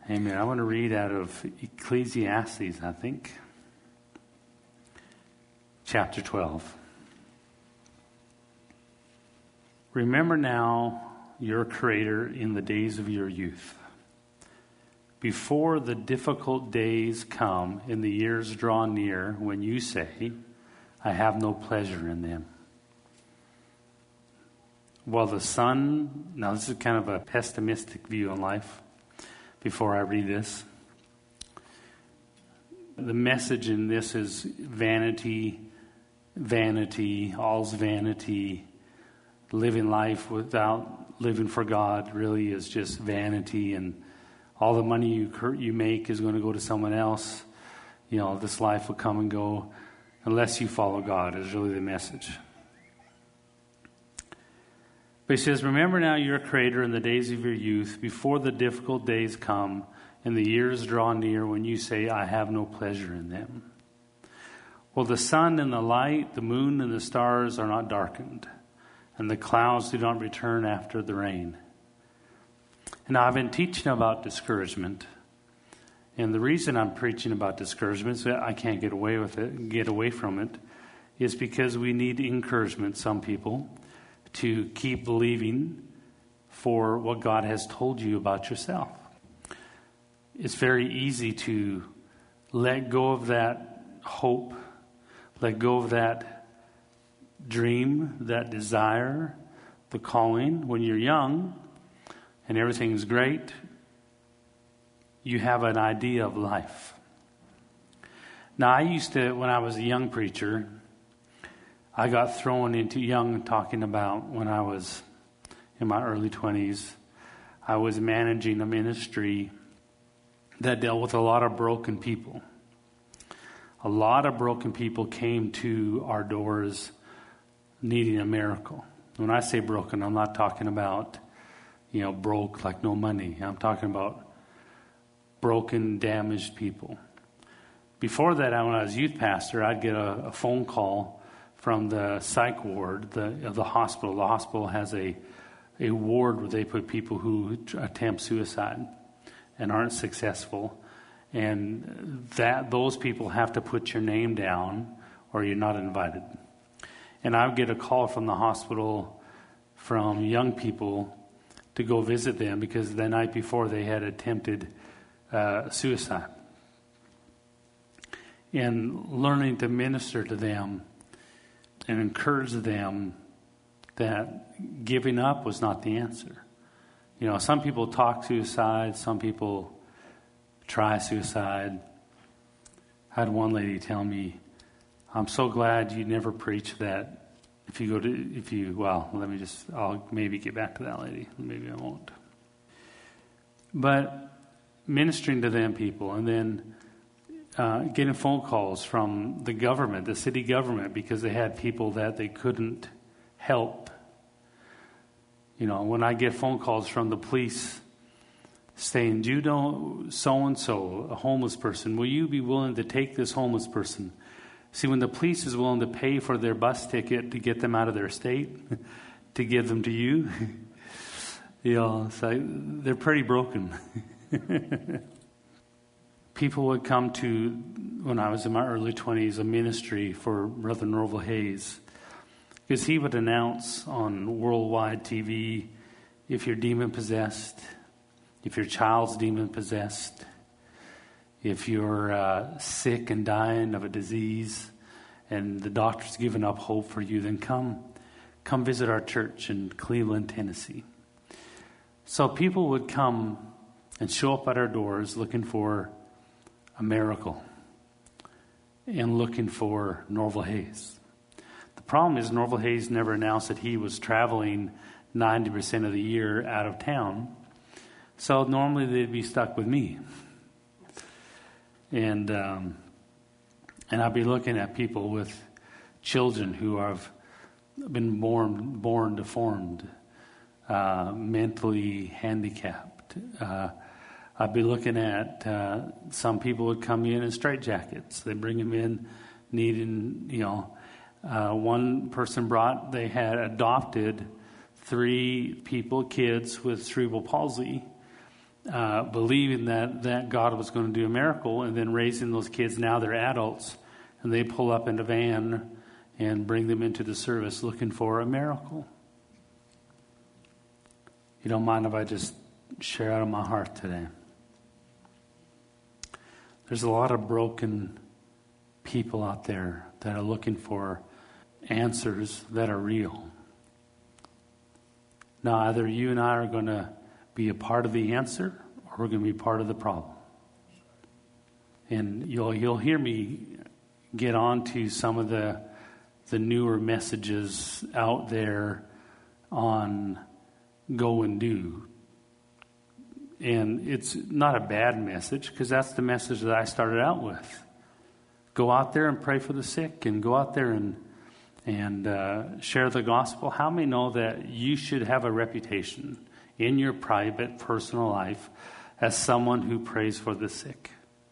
Amen. I want to read out of Ecclesiastes, I think. Chapter 12. Remember now your Creator in the days of your youth, before the difficult days come and the years draw near, when you say, I have no pleasure in them. While the sun, now this is kind of a pessimistic view on life before I read this. The message in this is vanity, vanity, all's vanity. Living life without living for God really is just vanity, and all the money you make is going to go to someone else. You know, this life will come and go unless you follow God, is really the message. But he says, remember now your Creator in the days of your youth, before the difficult days come and the years draw near, when you say, I have no pleasure in them. Well, the sun and the light, the moon and the stars are not darkened, and the clouds do not return after the rain. And now I've been teaching about discouragement. And the reason I'm preaching about discouragement, so I can't get away from it, is because we need encouragement, some people, to keep believing for what God has told you about yourself. It's very easy to let go of that hope, let go of that dream, that desire, the calling. When you're young and everything's great, you have an idea of life. Now, I used to, when I was a young preacher, I got thrown into young talking about when I was in my early 20s. I was managing a ministry that dealt with a lot of broken people. A lot of broken people came to our doors needing a miracle. When I say broken, I'm not talking about, broke like no money. I'm talking about broken, damaged people. Before that, when I was youth pastor, I'd get a phone call from the psych ward of the hospital. The hospital has a ward where they put people who attempt suicide and aren't successful. And those people have to put your name down or you're not invited. And I would get a call from the hospital from young people to go visit them because the night before they had attempted suicide. And learning to minister to them and encourage them that giving up was not the answer. Some people talk suicide, some people try suicide. I had one lady tell me, I'm so glad you never preached that I'll maybe get back to that lady. Maybe I won't. But ministering to them people and then getting phone calls from the government, the city government, because they had people that they couldn't help. When I get phone calls from the police saying, do you know so-and-so, a homeless person, will you be willing to take this homeless person? See, when the police is willing to pay for their bus ticket to get them out of their state, to give them to you, so they're pretty broken. People would come to, when I was in my early 20s, a ministry for Brother Norval Hayes, because he would announce on worldwide TV, if you're demon-possessed, if your child's demon-possessed, if you're sick and dying of a disease, and the doctor's given up hope for you, then come visit our church in Cleveland, Tennessee. So people would come and show up at our doors looking for a miracle and looking for Norval Hayes. The problem is Norval Hayes never announced that he was traveling 90% of the year out of town. So normally they'd be stuck with me. And I'd be looking at people with children who have been born deformed, mentally handicapped. I'd be looking at some people would come in straitjackets. They bring them in needing, one person they had adopted 3 kids with cerebral palsy believing that God was going to do a miracle, and then raising those kids. Now they're adults, and they pull up in a van and bring them into the service looking for a miracle. You don't mind if I just share out of my heart today? There's a lot of broken people out there that are looking for answers that are real. Now, either you and I are going to be a part of the answer, or we're going to be part of the problem. And you'll hear me get on to some of the newer messages out there on go and do. And it's not a bad message, because that's the message that I started out with. Go out there and pray for the sick, and go out there and share the gospel. How many know that you should have a reputation in your private, personal life as someone who prays for the sick?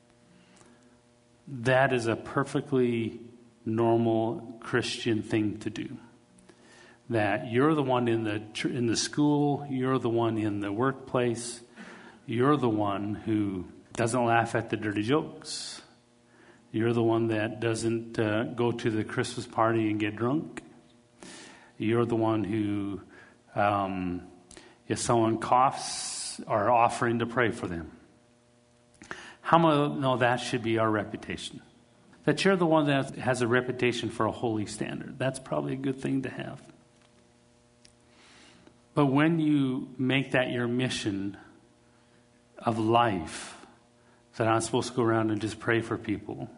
That is a perfectly normal Christian thing to do. That you're the one in the school, you're the one in the workplace, you're the one who doesn't laugh at the dirty jokes. You're the one that doesn't go to the Christmas party and get drunk. You're the one who, if someone coughs, are offering to pray for them. How many know that should be our reputation? That you're the one that has a reputation for a holy standard. That's probably a good thing to have. But when you make that your mission of life, that I'm supposed to go around and just pray for people,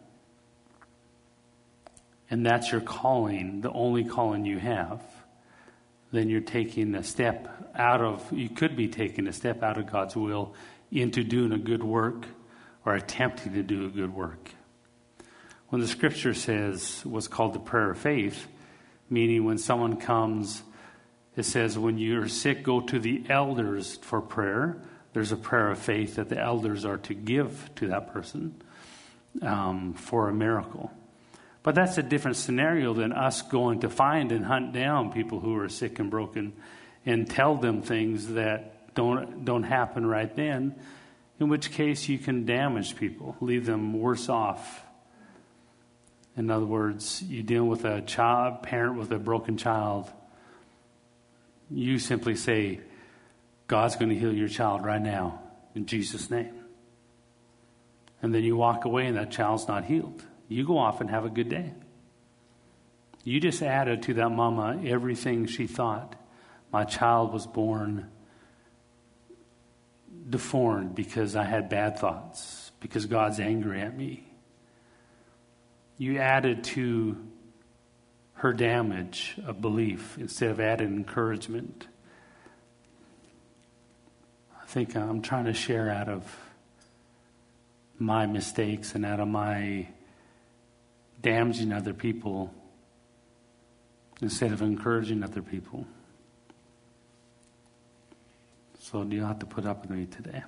and that's your calling, the only calling you have, then you're taking a step you could be taking a step out of God's will into doing a good work, or attempting to do a good work. When the scripture says what's called the prayer of faith, meaning when someone comes, it says when you're sick, go to the elders for prayer. There's a prayer of faith that the elders are to give to that person for a miracle. But that's a different scenario than us going to find and hunt down people who are sick and broken and tell them things that don't happen right then, in which case you can damage people, leave them worse off. In other words, you deal with a parent with a broken child. You simply say, God's going to heal your child right now in Jesus' name. And then you walk away and that child's not healed. You go off and have a good day. You just added to that mama everything she thought. My child was born deformed because I had bad thoughts, because God's angry at me. You added to her damage of belief instead of adding encouragement. I think I'm trying to share out of my mistakes and out of my damaging other people instead of encouraging other people. So you have to put up with me today.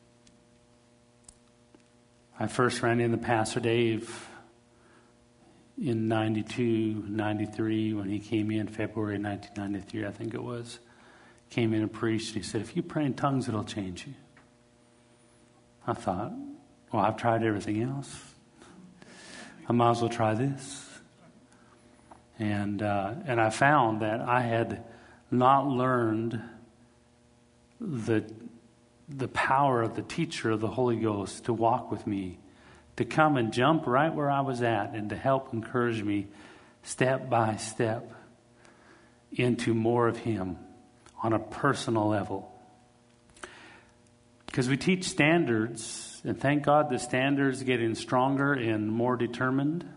I first ran into Pastor Dave in 92, 93, when he came in, February 1993, I think it was. Came in and preached, and he said, if you pray in tongues, it'll change you. I thought, well, I've tried everything else. I might as well try this. And I found that I had not learned the power of the teacher of the Holy Ghost to walk with me, to come and jump right where I was at, and to help encourage me step by step into more of Him on a personal level. Because we teach standards, and thank God the standards are getting stronger and more determined.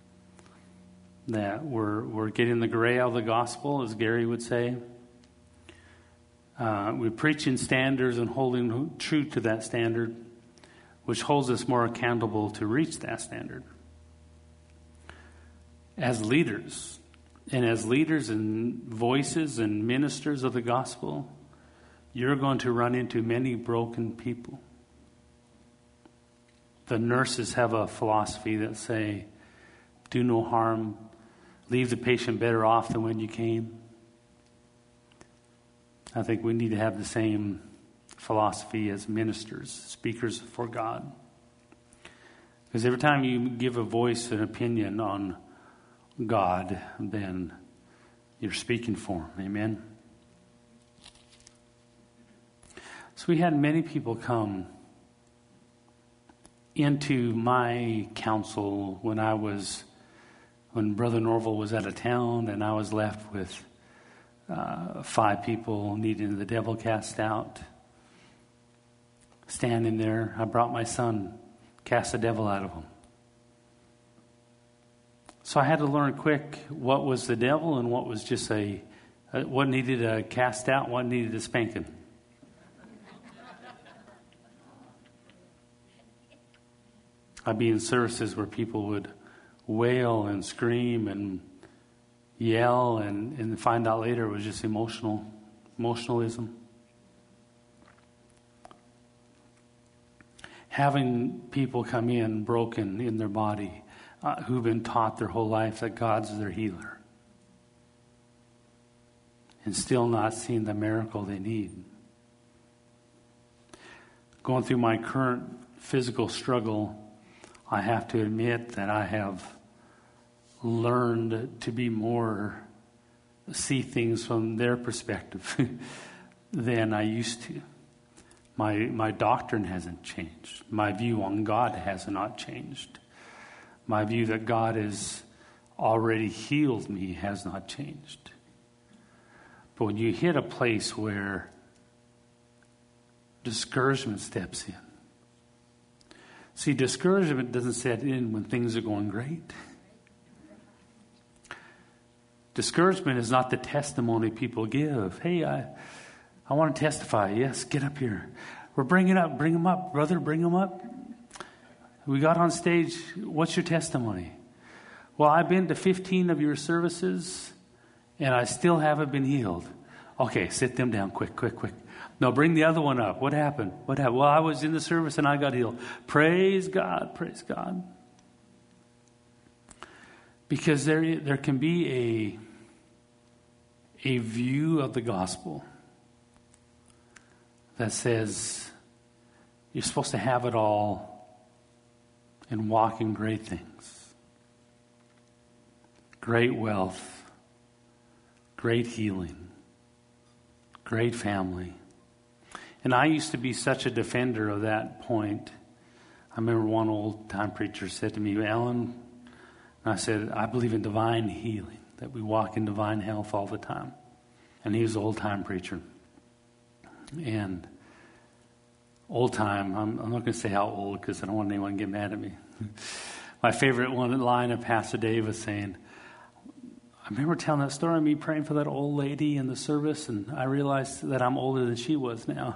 That we're getting the gray out of the gospel, as Gary would say. We're preaching standards and holding true to that standard, which holds us more accountable to reach that standard. As leaders, and voices and ministers of the gospel, you're going to run into many broken people. The nurses have a philosophy that say, do no harm, leave the patient better off than when you came. I think we need to have the same philosophy as ministers, speakers for God. Because every time you give a voice, an opinion on God, then you're speaking for Him. Amen? So we had many people come into my counsel when Brother Norval was out of town, and I was left with 5 people needing the devil cast out. Standing there, I brought my son, cast the devil out of him. So I had to learn quick what was the devil and what was just what needed a cast out, what needed a spanking. I'd be in services where people would wail and scream and yell and find out later it was just emotionalism. Having people come in broken in their body who've been taught their whole life that God's their healer and still not seeing the miracle they need. Going through my current physical struggle, I have to admit that I have learned to see things from their perspective than I used to. My doctrine hasn't changed. My view on God has not changed. My view that God has already healed me has not changed. But when you hit a place where discouragement steps in, see, discouragement doesn't set in when things are going great. Discouragement is not the testimony people give. Hey, I want to testify. Yes, get up here. Bring them up, brother, bring them up. We got on stage. What's your testimony? Well, I've been to 15 of your services, and I still haven't been healed. Okay, sit them down, quick. No, bring the other one up. What happened? Well, I was in the service and I got healed. Praise God. Because there can be a view of the gospel that says you're supposed to have it all and walk in great things. Great wealth, great healing, great family. And I used to be such a defender of that point. I remember one old-time preacher said to me, Alan, and I said, I believe in divine healing, that we walk in divine health all the time. And he was an old-time preacher. And old-time, I'm not going to say how old because I don't want anyone to get mad at me. My favorite line of Pastor Dave was saying, I remember telling that story of me praying for that old lady in the service, and I realized that I'm older than she was now.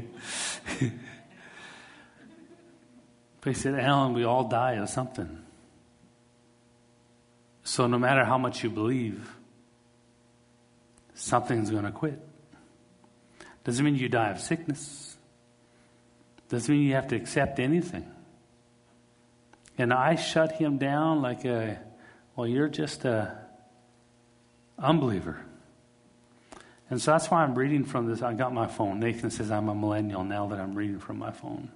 But he said, Alan, we all die of something. So no matter how much you believe, something's going to quit. Doesn't mean you die of sickness. Doesn't mean you have to accept anything. And I shut him down like you're just a unbeliever. And so that's why I'm reading from this. I got my phone. Nathan says I'm a millennial now that I'm reading from my phone.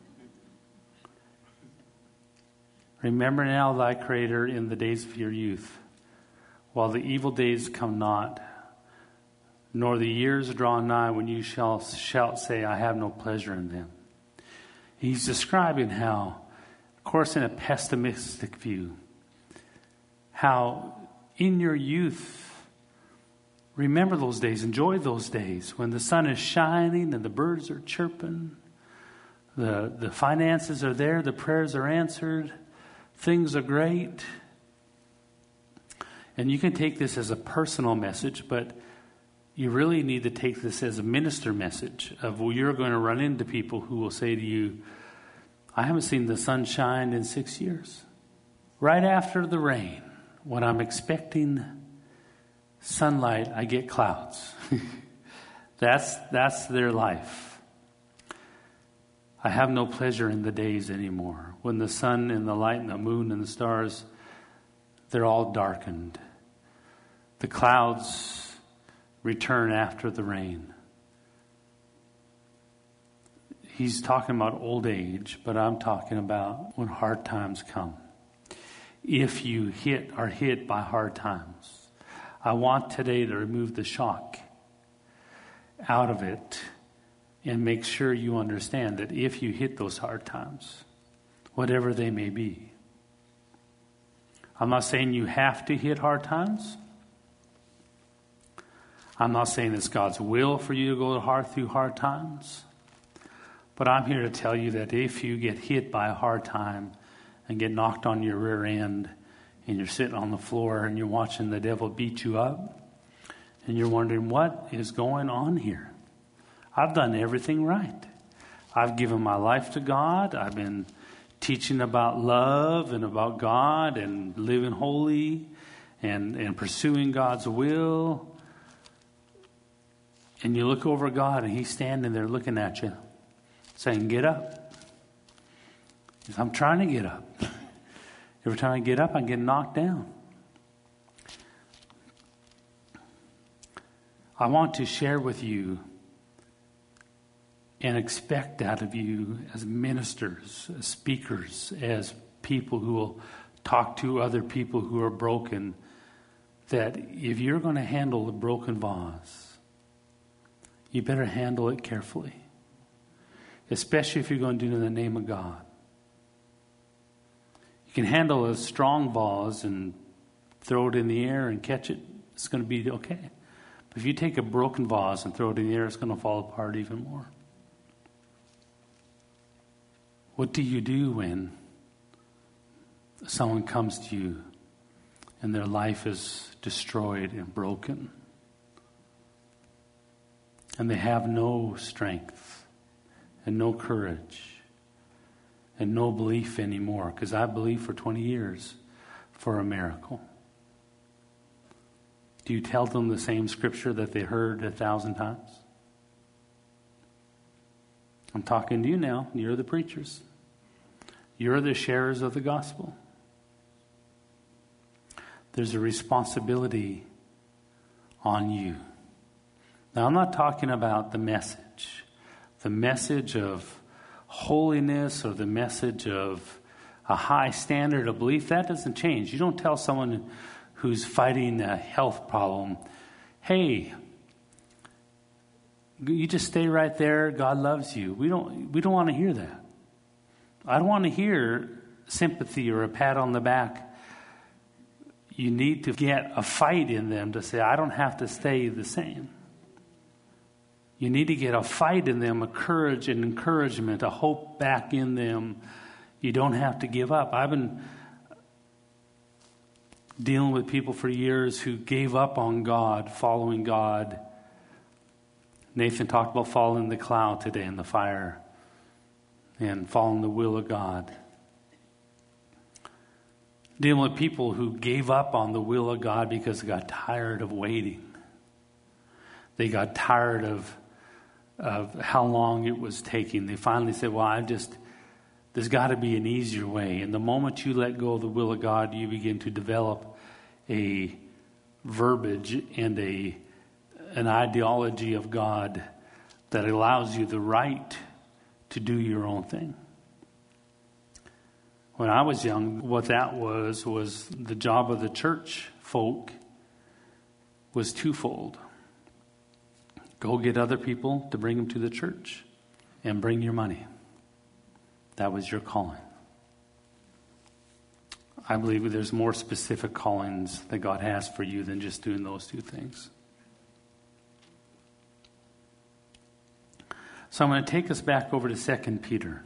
Remember now thy Creator in the days of your youth, while the evil days come not, nor the years draw nigh when you shall say, I have no pleasure in them. He's describing how, of course in a pessimistic view, how in your youth, remember those days, enjoy those days when the sun is shining and the birds are chirping, the finances are there, the prayers are answered, things are great. And you can take this as a personal message, but you really need to take this as a minister message of you're going to run into people who will say to you, I haven't seen the sun shine in 6 years. Right after the rain, when I'm expecting sunlight, I get clouds. That's their life. I have no pleasure in the days anymore. When the sun and the light and the moon and the stars, they're all darkened. The clouds return after the rain. He's talking about old age, but I'm talking about when hard times come. If you are hit by hard times, I want today to remove the shock out of it and make sure you understand that if you hit those hard times, whatever they may be, I'm not saying you have to hit hard times. I'm not saying it's God's will for you to go through hard times. But I'm here to tell you that if you get hit by a hard time and get knocked on your rear end and you're sitting on the floor and you're watching the devil beat you up and you're wondering what is going on here. I've done everything right. I've given my life to God. I've been teaching about love and about God and living holy and pursuing God's will. And you look over God and He's standing there looking at you, saying, get up. I'm trying to get up. Every time I get up, I get knocked down. I want to share with you and expect out of you as ministers, as speakers, as people who will talk to other people who are broken, that if you're going to handle a broken vase, you better handle it carefully. Especially if you're going to do it in the name of God. You can handle a strong vase and throw it in the air and catch it. It's going to be okay. But if you take a broken vase and throw it in the air, it's going to fall apart even more. What do you do when someone comes to you and their life is destroyed and broken? And they have no strength and no courage and no belief anymore, because I believed for 20 years for a miracle. Do you tell them the same scripture that they heard 1,000 times? I'm talking to you now. You're the preachers. You're the sharers of the gospel. There's a responsibility on you. Now, I'm not talking about the message of holiness or the message of a high standard of belief. That doesn't change. You don't tell someone who's fighting a health problem, hey, you just stay right there. God loves you. We don't want to hear that. I don't want to hear sympathy or a pat on the back. You need to get a fight in them to say, I don't have to stay the same. You need to get a fight in them, a courage and encouragement, a hope back in them. You don't have to give up. I've been dealing with people for years who gave up on God, following God. Nathan talked about following the cloud today in the fire and following the will of God. Dealing with people who gave up on the will of God because they got tired of waiting. They got tired of how long it was taking. They finally said, well, there's got to be an easier way. And the moment you let go of the will of God, you begin to develop a verbiage and an ideology of God that allows you the right to do your own thing. When I was young, what that was the job of the church folk was twofold. Go get other people to bring them to the church and bring your money. That was your calling. I believe there's more specific callings that God has for you than just doing those two things. So I'm going to take us back over to 2 Peter.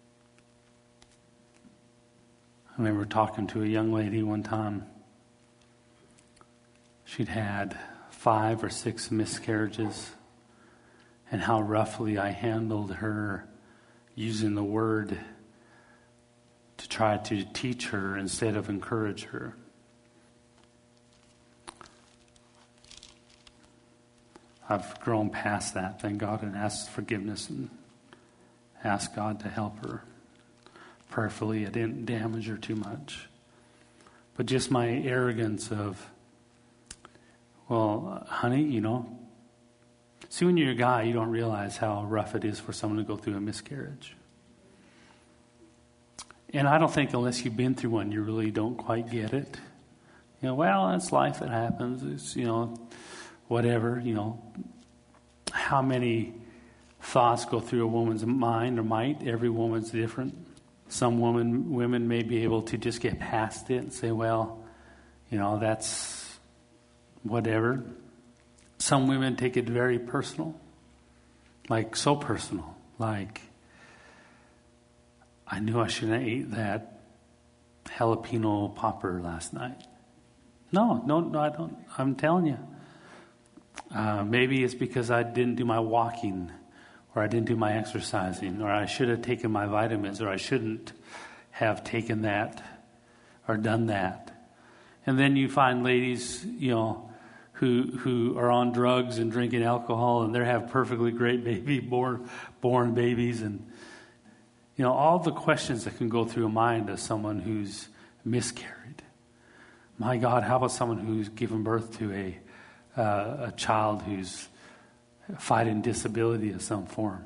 I remember talking to a young lady one time. She'd had 5 or 6 miscarriages, and how roughly I handled her using the word to try to teach her instead of encourage her. I've grown past that, thank God, and asked forgiveness and asked God to help her. Prayerfully, I didn't damage her too much. But just my arrogance of, well, honey, See, when you're a guy, you don't realize how rough it is for someone to go through a miscarriage. And I don't think unless you've been through one, you really don't quite get it. Well, it's life that happens. It's, whatever, How many thoughts go through a woman's mind or might? Every woman's different. Some women may be able to just get past it and say, well, that's whatever. Some women take it very personal, like so personal, like I knew I shouldn't have ate that jalapeno popper last night. No, I don't. I'm telling you. Maybe it's because I didn't do my walking, or I didn't do my exercising, or I should have taken my vitamins, or I shouldn't have taken that or done that. And then you find ladies, who are on drugs and drinking alcohol, and they have perfectly great born babies, and all the questions that can go through a mind of someone who's miscarried. My God, how about someone who's given birth to a child who's fighting disability of some form?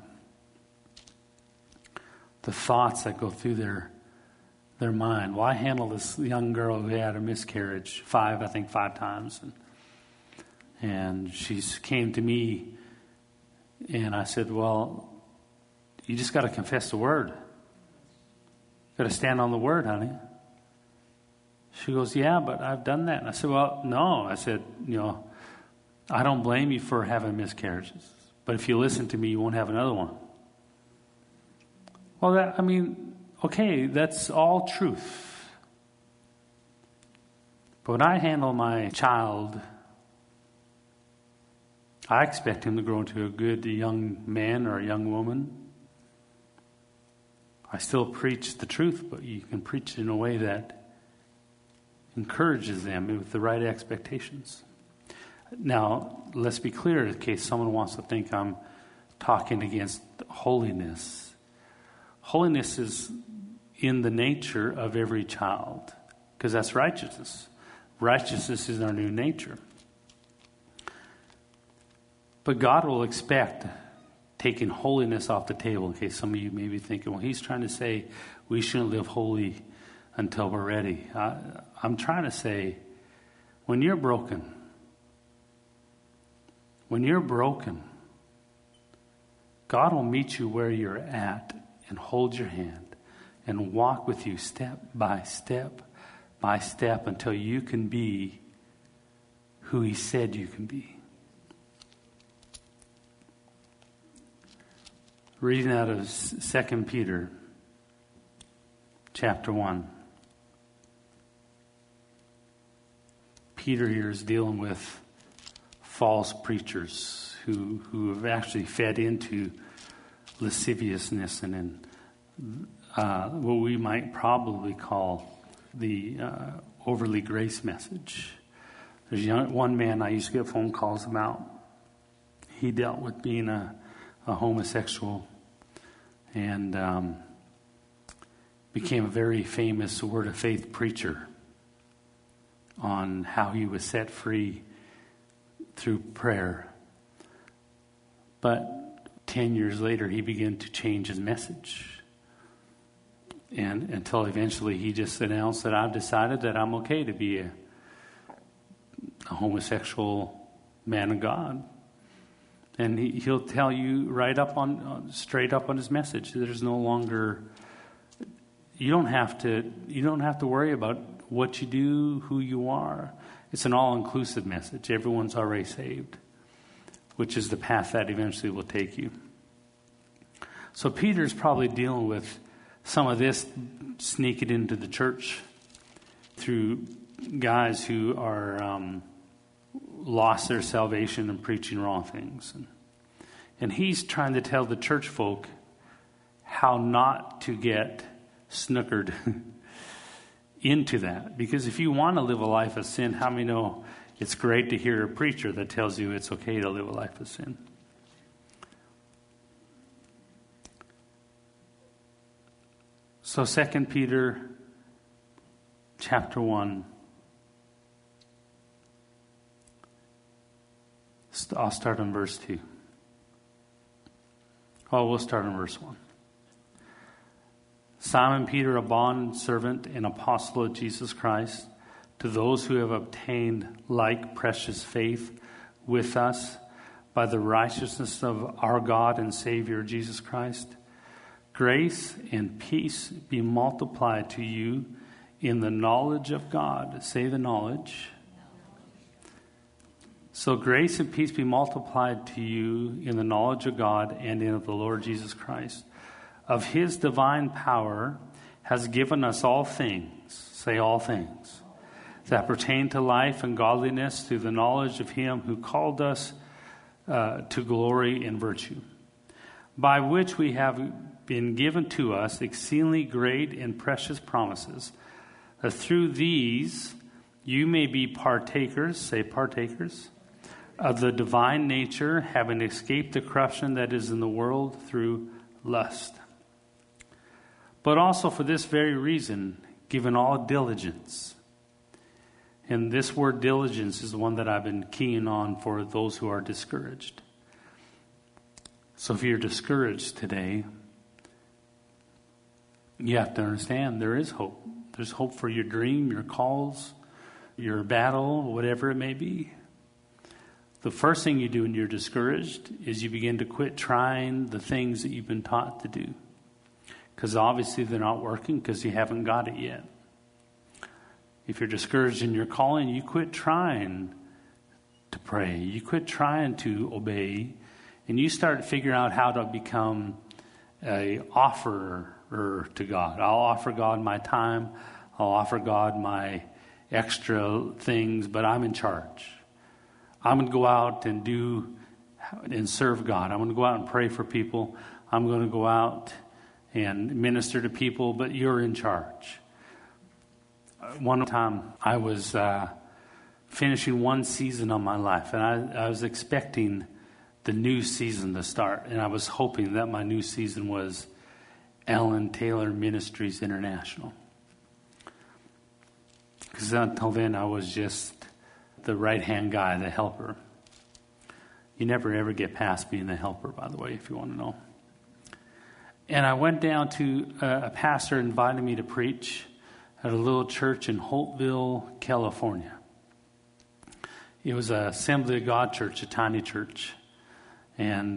The thoughts that go through their mind. Well, I handled this young girl who had a miscarriage 5 times, and she came to me, and I said, well, you just got to confess the word. Got to stand on the word, honey. She goes, yeah, but I've done that. And I said, well, no. I said, I don't blame you for having miscarriages, but if you listen to me, you won't have another one. Well, okay, that's all truth. But when I handle my child, I expect him to grow into a good young man or a young woman. I still preach the truth, but you can preach it in a way that encourages them with the right expectations. Now, let's be clear in case someone wants to think I'm talking against holiness. Holiness is in the nature of every child, because that's righteousness. Righteousness is our new nature. But God will expect taking holiness off the table, in case some of you may be thinking, well, he's trying to say we shouldn't live holy until we're ready. I'm trying to say, when you're broken, God will meet you where you're at and hold your hand and walk with you step by step by step until you can be who he said you can be. Reading out of 2 Peter chapter 1. Peter here is dealing with false preachers who have actually fed into lasciviousness and in what we might probably call the overly grace message. There's one man I used to get phone calls about. He dealt with being a homosexual and became a very famous Word of Faith preacher on how he was set free through prayer. But 10 years later, he began to change his message. And until eventually he just announced that I've decided that I'm okay to be a homosexual man of God. And he'll tell you straight up on his message. There's no longer, you don't have to worry about what you do, who you are. It's an all-inclusive message. Everyone's already saved, which is the path that eventually will take you. So Peter's probably dealing with some of this sneaking into the church through guys who are lost their salvation and preaching wrong things. And he's trying to tell the church folk how not to get snookered into that. Because if you want to live a life of sin, how many know it's great to hear a preacher that tells you it's okay to live a life of sin? So 2 Peter chapter 1. I'll start on verse 2. Well, we'll start in verse 1. Simon Peter, a bondservant and apostle of Jesus Christ, to those who have obtained like precious faith with us by the righteousness of our God and Savior Jesus Christ, grace and peace be multiplied to you in the knowledge of God. Say the knowledge. So grace and peace be multiplied to you in the knowledge of God and in the Lord Jesus Christ. Of his divine power has given us all things, say all things, that pertain to life and godliness through the knowledge of him who called us to glory and virtue, by which we have been given to us exceedingly great and precious promises, that through these you may be partakers, say partakers, of the divine nature, having escaped the corruption that is in the world through lust. But also for this very reason, given all diligence. And this word diligence is the one that I've been keying on for those who are discouraged. So if you're discouraged today, you have to understand there is hope. There's hope for your dream, your calls, your battle, whatever it may be. The first thing you do when you're discouraged is you begin to quit trying the things that you've been taught to do. Because obviously they're not working because you haven't got it yet. If you're discouraged in your calling, you quit trying to pray. You quit trying to obey. And you start figuring out how to become an offerer to God. I'll offer God my time. I'll offer God my extra things, but I'm in charge. I'm going to go out and do and serve God. I'm going to go out and pray for people. I'm going to go out and minister to people, but you're in charge. One time I was finishing one season of my life, and I was expecting the new season to start, and I was hoping that my new season was Alan Taylor Ministries International. Because until then I was just the right-hand guy, the helper. You never ever get past being the helper, by the way, if you want to know. And I went down to a pastor invited me to preach at a little church in Holtville, California. It was a Assembly of God church, a tiny church. And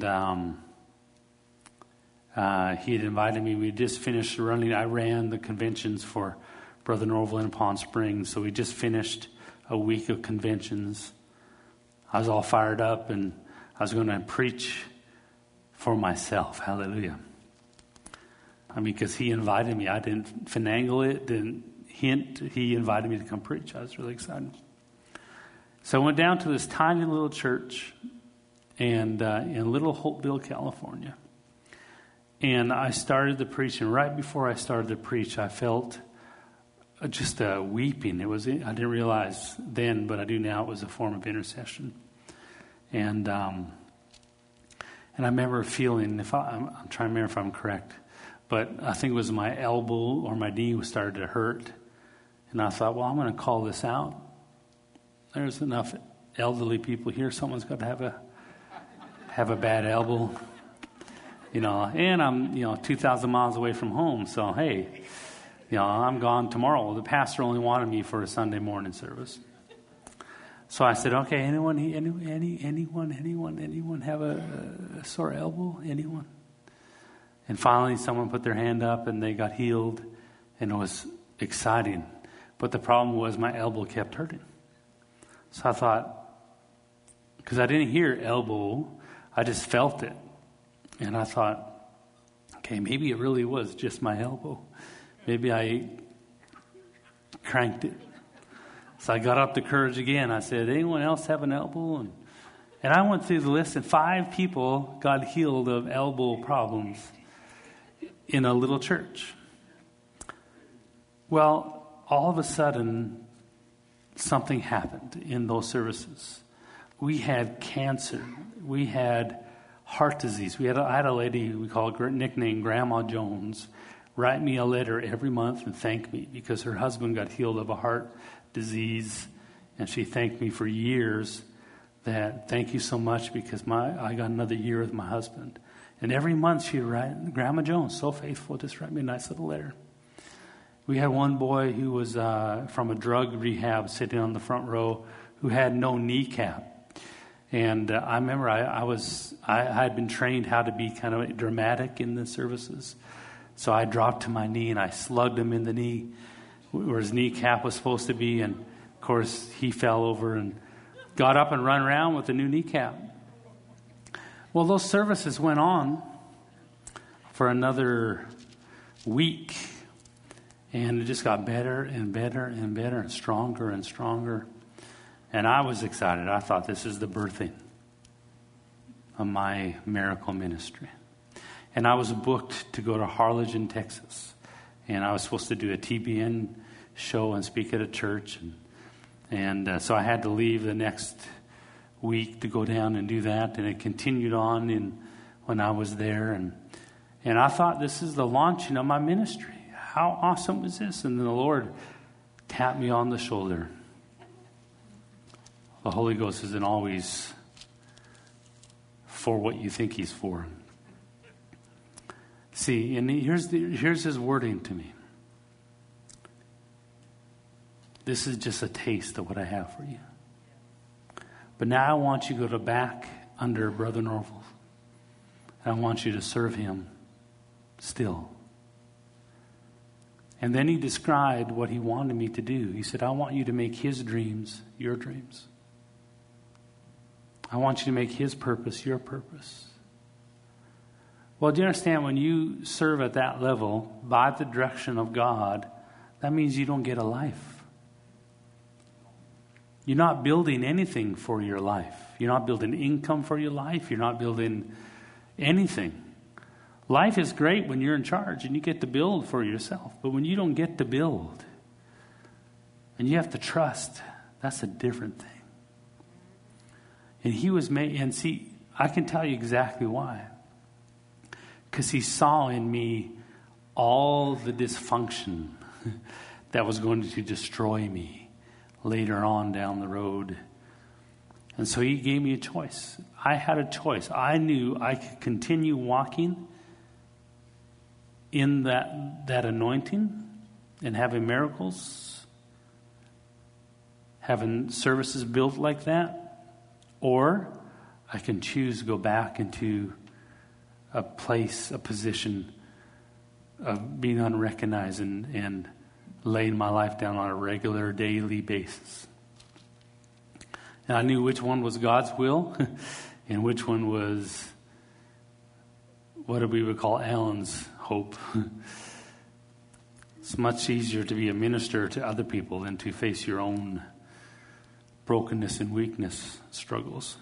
he had invited me. We just finished running. I ran the conventions for Brother Norville in Palm Springs. So we just finished a week of conventions. I was all fired up, and I was going to preach for myself. Hallelujah. I mean, because he invited me. I didn't finagle it, didn't hint. He invited me to come preach. I was really excited. So I went down to this tiny little church and in Little Holtville, California. And I started the preaching. Right before I started to preach, I felt just a weeping. It was, I didn't realize then, but I do now, it was a form of intercession. And I remember feeling, I'm trying to remember if I'm correct, but I think it was my elbow or my knee started to hurt. And I thought, well, I'm going to call this out. There's enough elderly people here. Someone's got to have a bad elbow. And I'm, 2,000 miles away from home. So, hey, I'm gone tomorrow. The pastor only wanted me for a Sunday morning service. So I said, okay, anyone have a sore elbow? Anyone? And finally someone put their hand up and they got healed, and it was exciting. But the problem was my elbow kept hurting. So I thought, because I didn't hear elbow, I just felt it. And I thought, okay, maybe it really was just my elbow. Maybe I cranked it. So I got up the courage again. I said, anyone else have an elbow? And I went through the list, and 5 people got healed of elbow problems in a little church. Well, all of a sudden, something happened in those services. We had cancer. We had heart disease. I had a lady we call nicknamed Grandma Jones write me a letter every month and thank me because her husband got healed of a heart disease, and she thanked me for years that thank you so much because I got another year with my husband. And every month she'd write, Grandma Jones, so faithful, just write me a nice little letter. We had one boy who was from a drug rehab sitting on the front row who had no kneecap. And I remember I had been trained how to be kind of dramatic in the services. So I dropped to my knee and I slugged him in the knee where his kneecap was supposed to be. And, of course, he fell over and got up and ran around with a new kneecap. Well, those services went on for another week. And it just got better and better and better and stronger and stronger. And I was excited. I thought this is the birthing of my miracle ministry. And I was booked to go to Harlingen, Texas. And I was supposed to do a TBN show and speak at a church. And so I had to leave the next week to go down and do that. And it continued on when I was there. And I thought, this is the launching of my ministry. How awesome is this? And then the Lord tapped me on the shoulder. The Holy Ghost isn't always for what you think He's for. See, and here's His wording to me. This is just a taste of what I have for you. But now I want you to go back under Brother Norval. And I want you to serve Him still. And then He described what He wanted me to do. He said, I want you to make His dreams your dreams. I want you to make His purpose your purpose. Well, do you understand, when you serve at that level, by the direction of God, that means you don't get a life. You're not building anything for your life. You're not building income for your life. You're not building anything. Life is great when you're in charge and you get to build for yourself. But when you don't get to build and you have to trust, that's a different thing. And He was made, and see, I can tell you exactly why. Because He saw in me all the dysfunction that was going to destroy me later on down the road. And so He gave me a choice. I had a choice. I knew I could continue walking in that anointing and having miracles, having services built like that, or I can choose to go back into a place, a position of being unrecognized and laying my life down on a regular, daily basis. And I knew which one was God's will and which one was what we would call Alan's hope. It's much easier to be a minister to other people than to face your own brokenness and weakness struggles.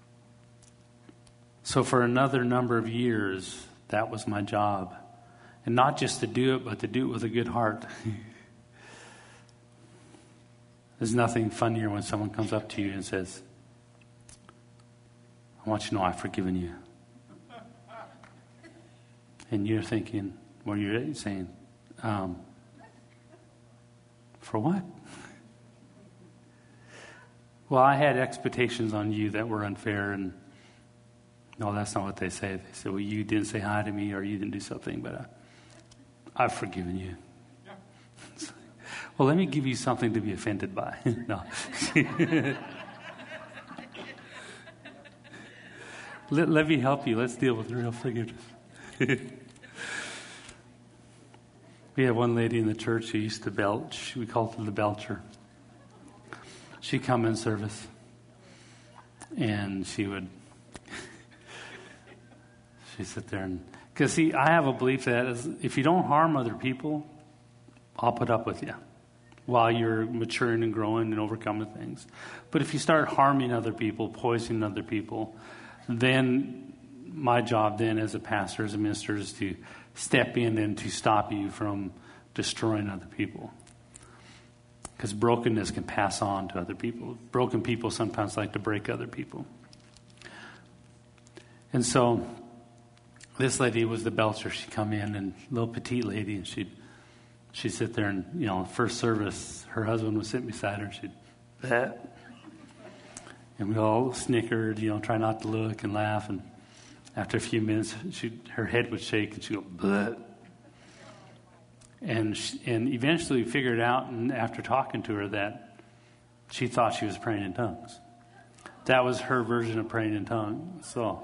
So for another number of years, that was my job. And not just to do it, but to do it with a good heart. There's nothing funnier when someone comes up to you and says, I want you to know I've forgiven you. And you're thinking, what are you saying? For what? Well, I had expectations on you that were unfair, and no, that's not what they say. They say, well, you didn't say hi to me, or you didn't do something, but I've forgiven you. Yeah. Well, let me give you something to be offended by. No. let me help you. Let's deal with real forgiveness. We had one lady in the church who used to belch. We called her the belcher. She'd come in service, and she'd sit there and, because see, I have a belief that if you don't harm other people, I'll put up with you while you're maturing and growing and overcoming things. But if you start harming other people, poisoning other people, then my job then as a pastor, as a minister, is to step in and to stop you from destroying other people. Because brokenness can pass on to other people. Broken people sometimes like to break other people. And so this lady was the belcher. She'd come in, and little petite lady, and she'd sit there, and first service, her husband would sit beside her, and she'd that. And we all snickered, try not to look and laugh. And After a few minutes, her head would shake and she'd go, bleh. And eventually we figured out, and after talking to her, that she thought she was praying in tongues. That was her version of praying in tongues. So,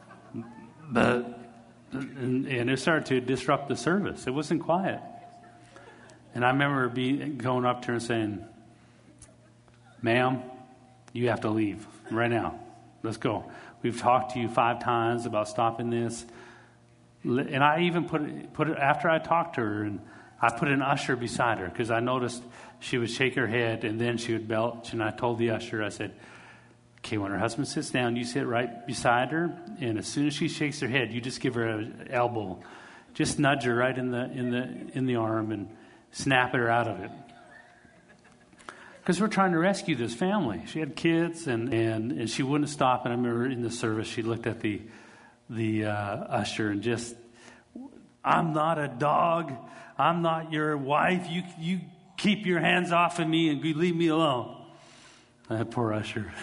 and it started to disrupt the service. It wasn't quiet. And I remember going up to her and saying, ma'am, you have to leave right now. Let's go. We've talked to you 5 times about stopping this. And I even put it after I talked to her, and I put an usher beside her because I noticed she would shake her head and then she would belch. And I told the usher, I said, okay, when her husband sits down, you sit right beside her, and as soon as she shakes her head, you just give her an elbow. Just nudge her right in the arm and snap her out of it. Because we're trying to rescue this family. She had kids, and she wouldn't stop. And I remember in the service, she looked at the usher and just, I'm not a dog. I'm not your wife. You keep your hands off of me and leave me alone. That poor usher.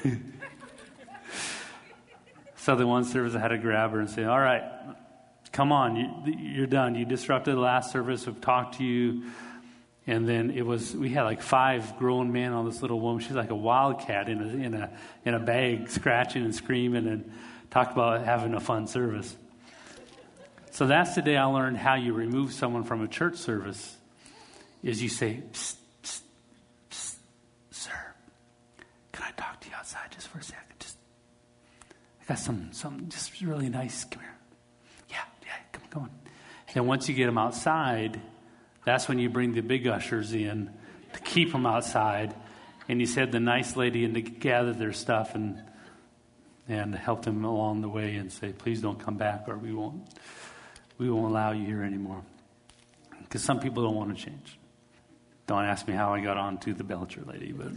So the one service, I had to grab her and say, all right, come on, you're done. You disrupted the last service. We've talked to you. And then we had like 5 grown men on this little woman. She's like a wildcat in a bag, scratching and screaming, and talked about having a fun service. So that's the day I learned how you remove someone from a church service, is you say, psst, psst, psst, sir, can I talk to you outside just for a second? I got something just really nice. Come here. Yeah, come on. And once you get them outside, that's when you bring the big ushers in to keep them outside. And you send the nice lady in to gather their stuff and help them along the way and say, please don't come back, or we won't allow you here anymore. Because some people don't want to change. Don't ask me how I got on to the Belcher lady, but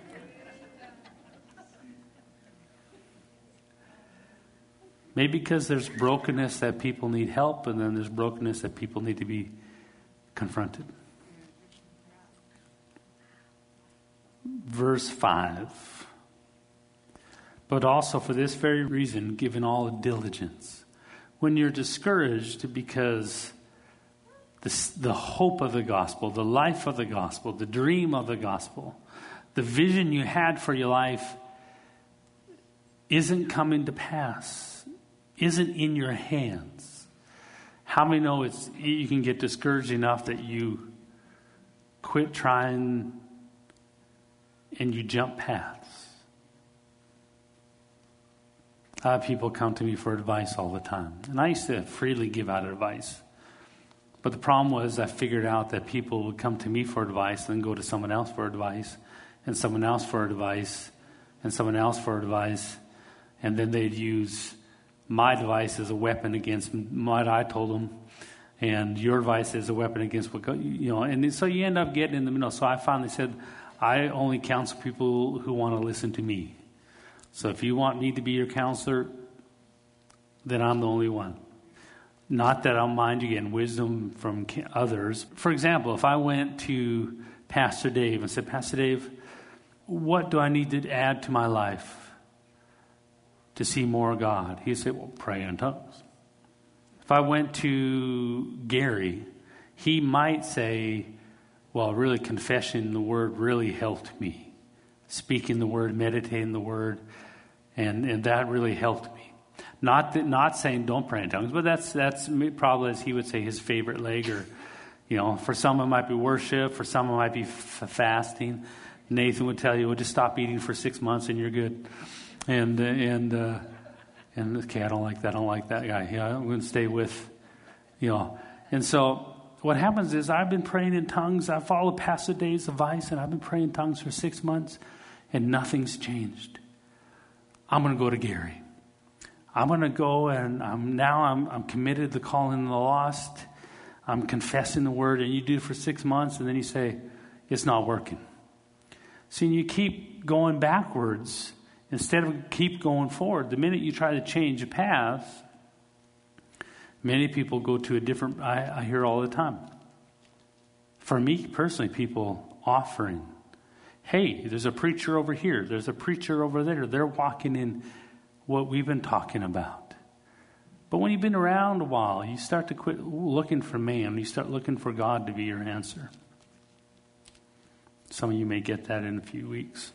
maybe because there's brokenness that people need help, and then there's brokenness that people need to be confronted. Verse 5. But also for this very reason, given all diligence. When you're discouraged because the hope of the gospel, the life of the gospel, the dream of the gospel, the vision you had for your life isn't coming to pass, isn't in your hands. How many know you can get discouraged enough that you quit trying and you jump paths? I have people come to me for advice all the time. And I used to freely give out advice. But the problem was I figured out that people would come to me for advice, then go to someone else for advice, and someone else for advice, and someone else for advice. And then they'd use my advice as a weapon against what I told them, and your advice as a weapon against what, and so you end up getting in the middle. So I finally said, I only counsel people who want to listen to me. So if you want me to be your counselor, then I'm the only one. Not that I'll mind you getting wisdom from others. For example, if I went to Pastor Dave and said, Pastor Dave, what do I need to add to my life to see more of God? He'd say, well, pray in tongues. If I went to Gary, he might say, well, really confessing the word really helped me. Speaking the word, meditating the word, and that really helped me. Not saying don't pray in tongues, but that's probably, as he would say, his favorite leg. Or, for some it might be worship, for some it might be fasting. Nathan would tell you, well, just stop eating for 6 months and you're good. And okay, I don't like that guy. Yeah, I'm going to stay with, And so what happens is I've been praying in tongues. I followed Pastor Dave's advice, and I've been praying in tongues for 6 months, and nothing's changed. I'm going to go to Gary. I'm going to go, and I'm committed to calling the lost. I'm confessing the word, and you do it for 6 months, and then you say, it's not working. See, you keep going backwards instead of keep going forward. The minute you try to change a path, many people go to a different, I hear all the time. For me personally, people offering, hey, there's a preacher over here, there's a preacher over there. They're walking in what we've been talking about. But when you've been around a while, you start to quit looking for man. You start looking for God to be your answer. Some of you may get that in a few weeks.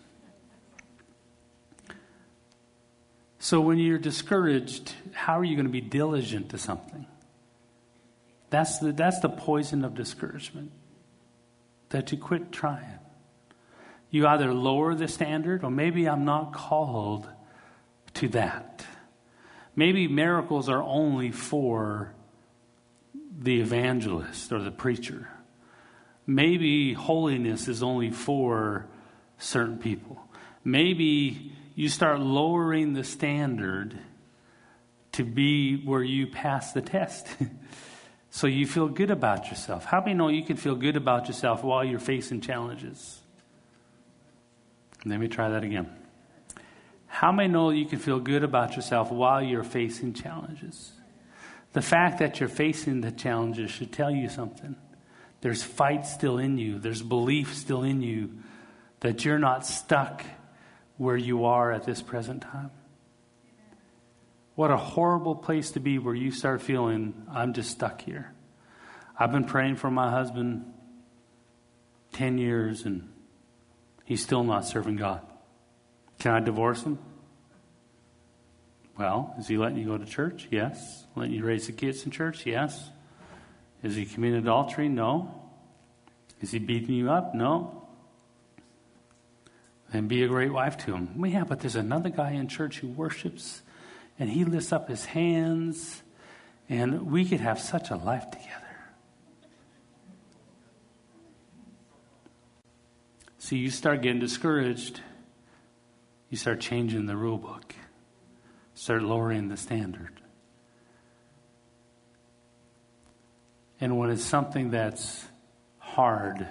So when you're discouraged, how are you going to be diligent to something? That's the poison of discouragement. That you quit trying. You either lower the standard, or maybe I'm not called to that. Maybe miracles are only for the evangelist or the preacher. Maybe holiness is only for certain people. Maybe you start lowering the standard to be where you pass the test. So you feel good about yourself. How many know you can feel good about yourself while you're facing challenges? Let me try that again. How many know you can feel good about yourself while you're facing challenges? The fact that you're facing the challenges should tell you something. There's fight still in you. There's belief still in you that you're not stuck where you are at this present time. What a horrible place to be where you start feeling, I'm just stuck here. I've been praying for my husband 10 years and he's still not serving God. Can I divorce him? Well, is he letting you go to church? Yes. Letting you raise the kids in church? Yes. Is he committing adultery? No. Is he beating you up? No. Then be a great wife to him. Well, yeah, but there's another guy in church who worships and he lifts up his hands and we could have such a life together. See, you start getting discouraged. You start changing the rule book. Start lowering the standard. And when it's something that's hard,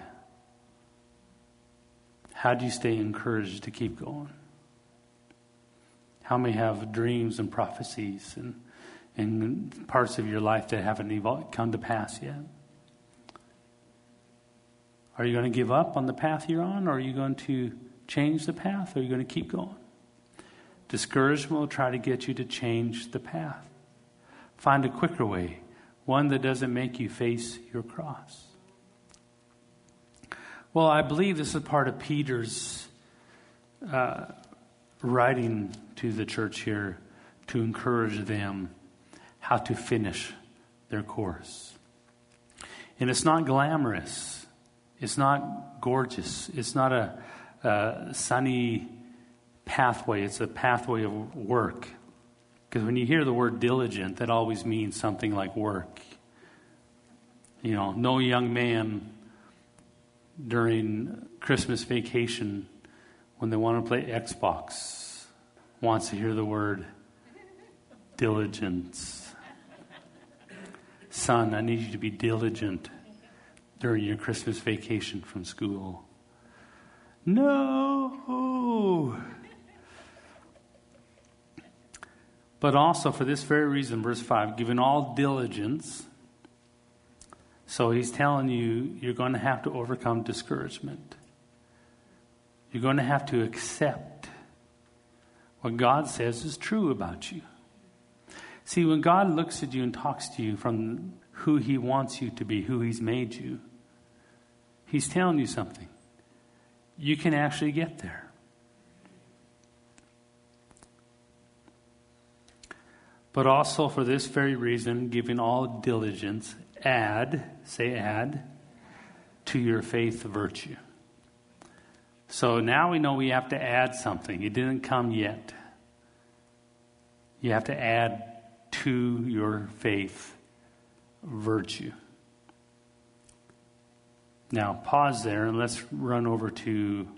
how do you stay encouraged to keep going? How many have dreams and prophecies and parts of your life that haven't come to pass yet? Are you going to give up on the path you're on, or are you going to change the path, or are you going to keep going? Discouragement will try to get you to change the path. Find a quicker way, one that doesn't make you face your cross. Well, I believe this is part of Peter's writing to the church here to encourage them how to finish their course. And it's not glamorous. It's not gorgeous. It's not a sunny pathway. It's a pathway of work. Because when you hear the word diligent, that always means something like work. You know, no young man during Christmas vacation, when they want to play Xbox, wants to hear the word diligence. Son, I need you to be diligent during your Christmas vacation from school. No! But also for this very reason, verse 5, given all diligence. So he's telling you, you're going to have to overcome discouragement. You're going to have to accept what God says is true about you. See, when God looks at you and talks to you from who he wants you to be, who he's made you, he's telling you something. You can actually get there. But also for this very reason, giving all diligence, add to your faith virtue. So now we know we have to add something. It didn't come yet. You have to add to your faith virtue. Now pause there and let's run over to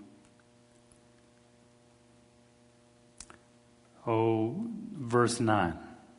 verse 9.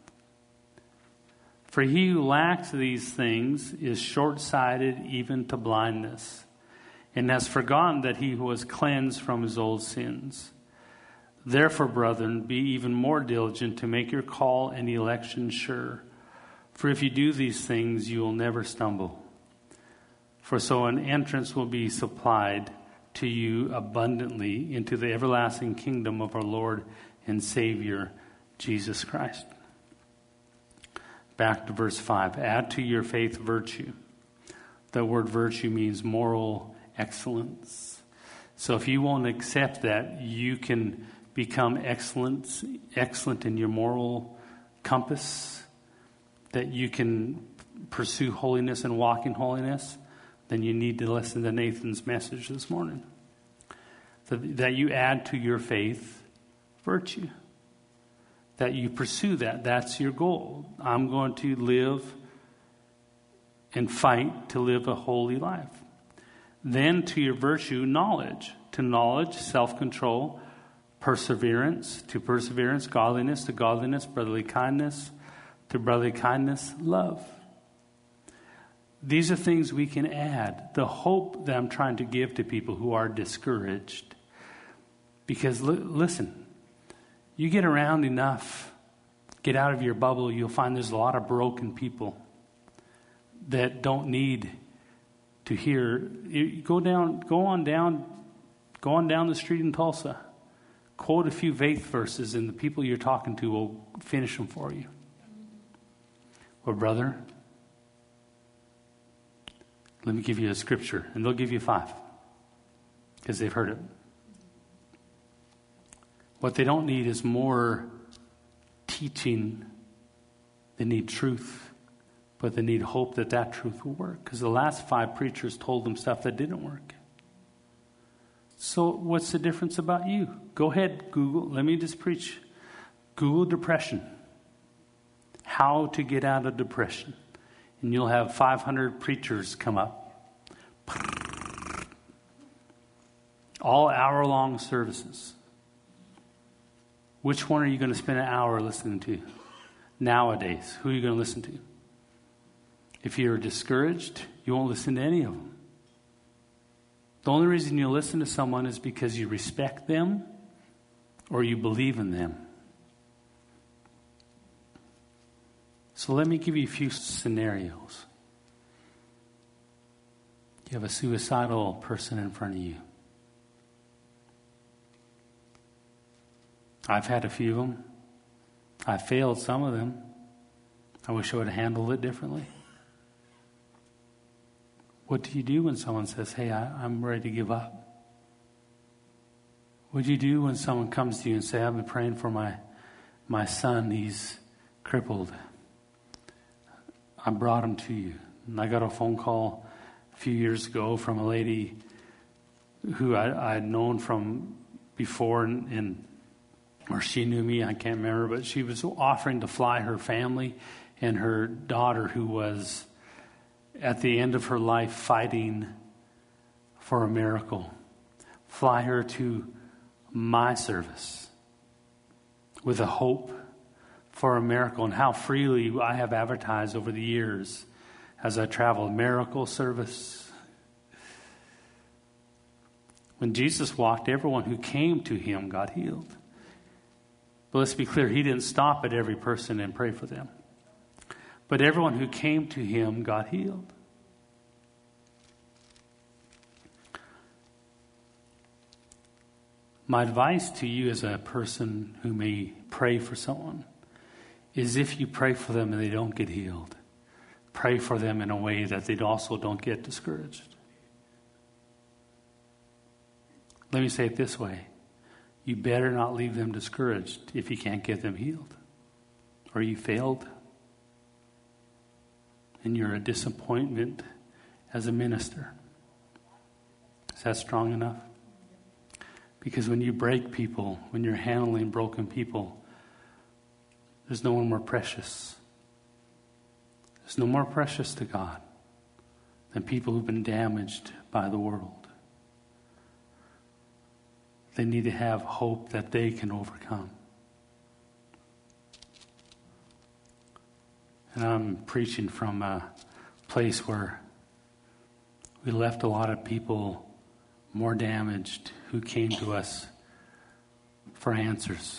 For he who lacks these things is short-sighted even to blindness, and has forgotten that he was cleansed from his old sins. Therefore, brethren, be even more diligent to make your call and election sure. For if you do these things, you will never stumble. For so an entrance will be supplied to you abundantly into the everlasting kingdom of our Lord and Savior, Jesus Christ. Back to verse 5. Add to your faith virtue. The word virtue means moral excellence. So if you won't accept that, you can become excellent in your moral compass, that you can pursue holiness and walk in holiness, then you need to listen to Nathan's message this morning. That you add to your faith virtue. That you pursue that. That's your goal. I'm going to live and fight to live a holy life. Then to your virtue, knowledge. To knowledge, self-control. Perseverance. To perseverance, godliness. To godliness, brotherly kindness. To brotherly kindness, love. These are things we can add. The hope that I'm trying to give to people who are discouraged. Because listen, you get around enough, get out of your bubble, you'll find there's a lot of broken people that don't need to hear. Go on down the street in Tulsa. Quote a few faith verses, and the people you're talking to will finish them for you. Well, brother, let me give you a scripture, and they'll give you 5 because they've heard it. What they don't need is more teaching. They need truth, but they need hope that truth will work, because the last 5 preachers told them stuff that didn't work. So what's the difference about you? Go ahead, Google. Let me just preach. Google depression. How to get out of depression. And you'll have 500 preachers come up. All hour-long services. Which one are you going to spend an hour listening to nowadays? Who are you going to listen to? If you're discouraged, you won't listen to any of them. The only reason you listen to someone is because you respect them or you believe in them. So let me give you a few scenarios. You have a suicidal person in front of you. I've had a few of them. I failed some of them. I wish I would have handled it differently. What do you do when someone says, hey, I'm ready to give up? What do you do when someone comes to you and says, I've been praying for my son, he's crippled. I brought him to you. And I got a phone call a few years ago from a lady who I had known from before, or she knew me, I can't remember, but she was offering to fly her family and her daughter, who was at the end of her life fighting for a miracle, fly her to my service with a hope for a miracle. And how freely I have advertised over the years as I traveled, miracle service. When Jesus walked, everyone who came to him got healed. But let's be clear, he didn't stop at every person and pray for them. But everyone who came to him got healed. My advice to you as a person who may pray for someone is, if you pray for them and they don't get healed, pray for them in a way that they also don't get discouraged. Let me say it this way. You better not leave them discouraged if you can't get them healed. Or you failed. And you're a disappointment as a minister. Is that strong enough? Because when you break people, when you're handling broken people, there's no one more precious. There's no more precious to God than people who've been damaged by the world. They need to have hope that they can overcome. And I'm preaching from a place where we left a lot of people more damaged who came to us for answers.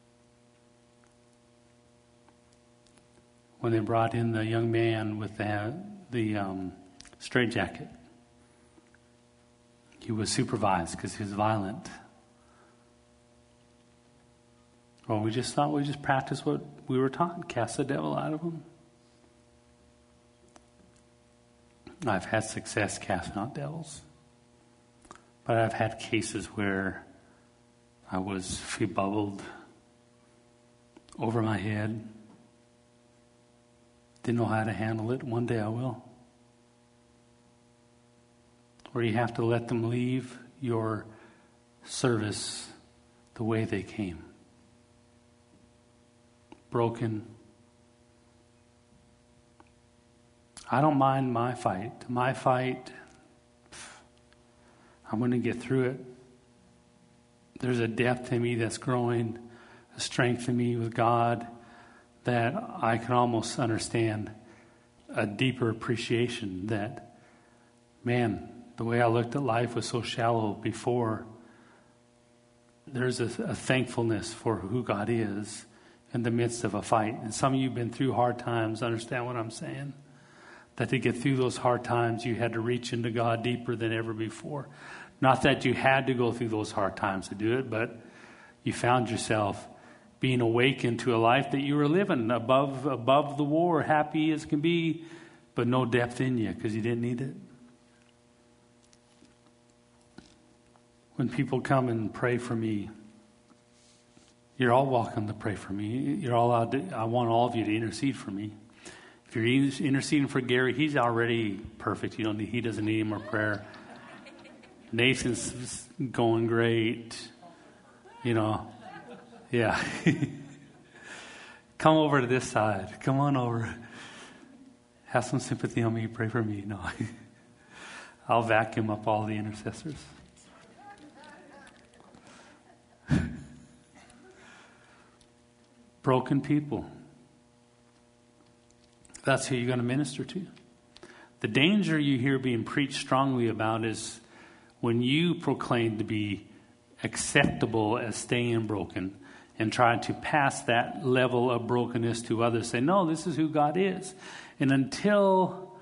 When they brought in the young man with the straitjacket, he was supervised because he was violent. Well, we just thought we'd just practice what we were taught, cast the devil out of him. I've had success casting out devils. But I've had cases where I was bubbled over my head. Didn't know how to handle it. One day I will. Where you have to let them leave your service the way they came. Broken. I don't mind my fight. My fight, I'm going to get through it. There's a depth in me that's growing, a strength in me with God that I can almost understand, a deeper appreciation that, man, the way I looked at life was so shallow before. There's a thankfulness for who God is in the midst of a fight. And some of you have been through hard times, understand what I'm saying? That to get through those hard times, you had to reach into God deeper than ever before. Not that you had to go through those hard times to do it, but you found yourself being awakened to a life that you were living above the war, happy as can be, but no depth in you because you didn't need it. When people come and pray for me, you're all welcome to pray for me. You're all allowed to, I want all of you to intercede for me. If you're interceding for Gary, he's already perfect. He doesn't need any more prayer. Nathan's going great. Yeah. Come over to this side. Come on over. Have some sympathy on me. Pray for me. No, I'll vacuum up all the intercessors. Broken people. That's who you're going to minister to. The danger you hear being preached strongly about is when you proclaim to be acceptable as staying broken and try to pass that level of brokenness to others. Say, no, this is who God is. And until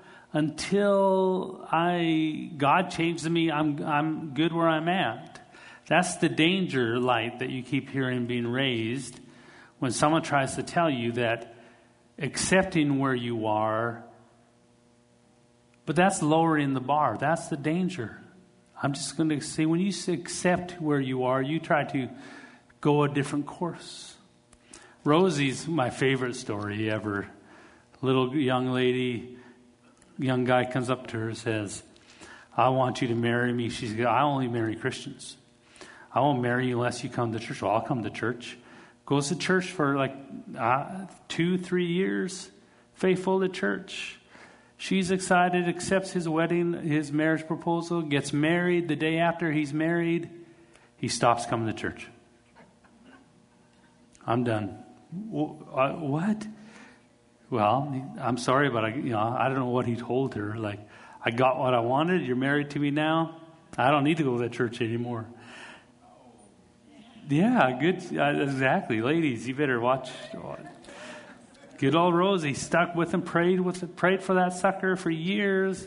God changes me, I'm good where I'm at. That's the danger light that you keep hearing being raised when someone tries to tell you that accepting where you are, but that's lowering the bar. That's the danger. I'm just going to say, when you accept where you are, you try to go a different course. Rosie's my favorite story ever. Little young lady, young guy comes up to her and says, I want you to marry me. She says, I only marry Christians. I won't marry you unless you come to church. Well, I'll come to church. Goes to church for 2-3 years, faithful to church. She's excited, accepts his marriage proposal, gets married. The day after he's married, he stops coming to church. I'm done. What? Well, I'm sorry, but I don't know what he told her. Like, I got what I wanted. You're married to me now. I don't need to go to that church anymore. Yeah, good. Exactly. Ladies, you better watch. Good old Rosie stuck with him, prayed for that sucker for years.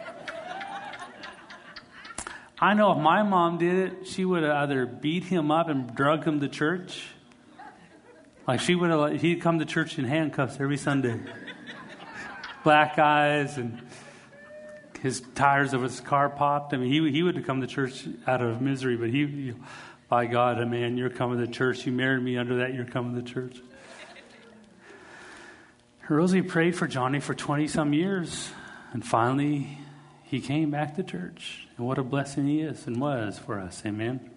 I know if my mom did it, she would have either beat him up and drug him to church. Like he'd come to church in handcuffs every Sunday. Black eyes and his tires of his car popped. I mean, he would have come to church out of misery, but by God, man, you're coming to church. You married me under that, you're coming to church. Rosie prayed for Johnny for 20-some years, and finally he came back to church. And what a blessing he is and was for us. Amen.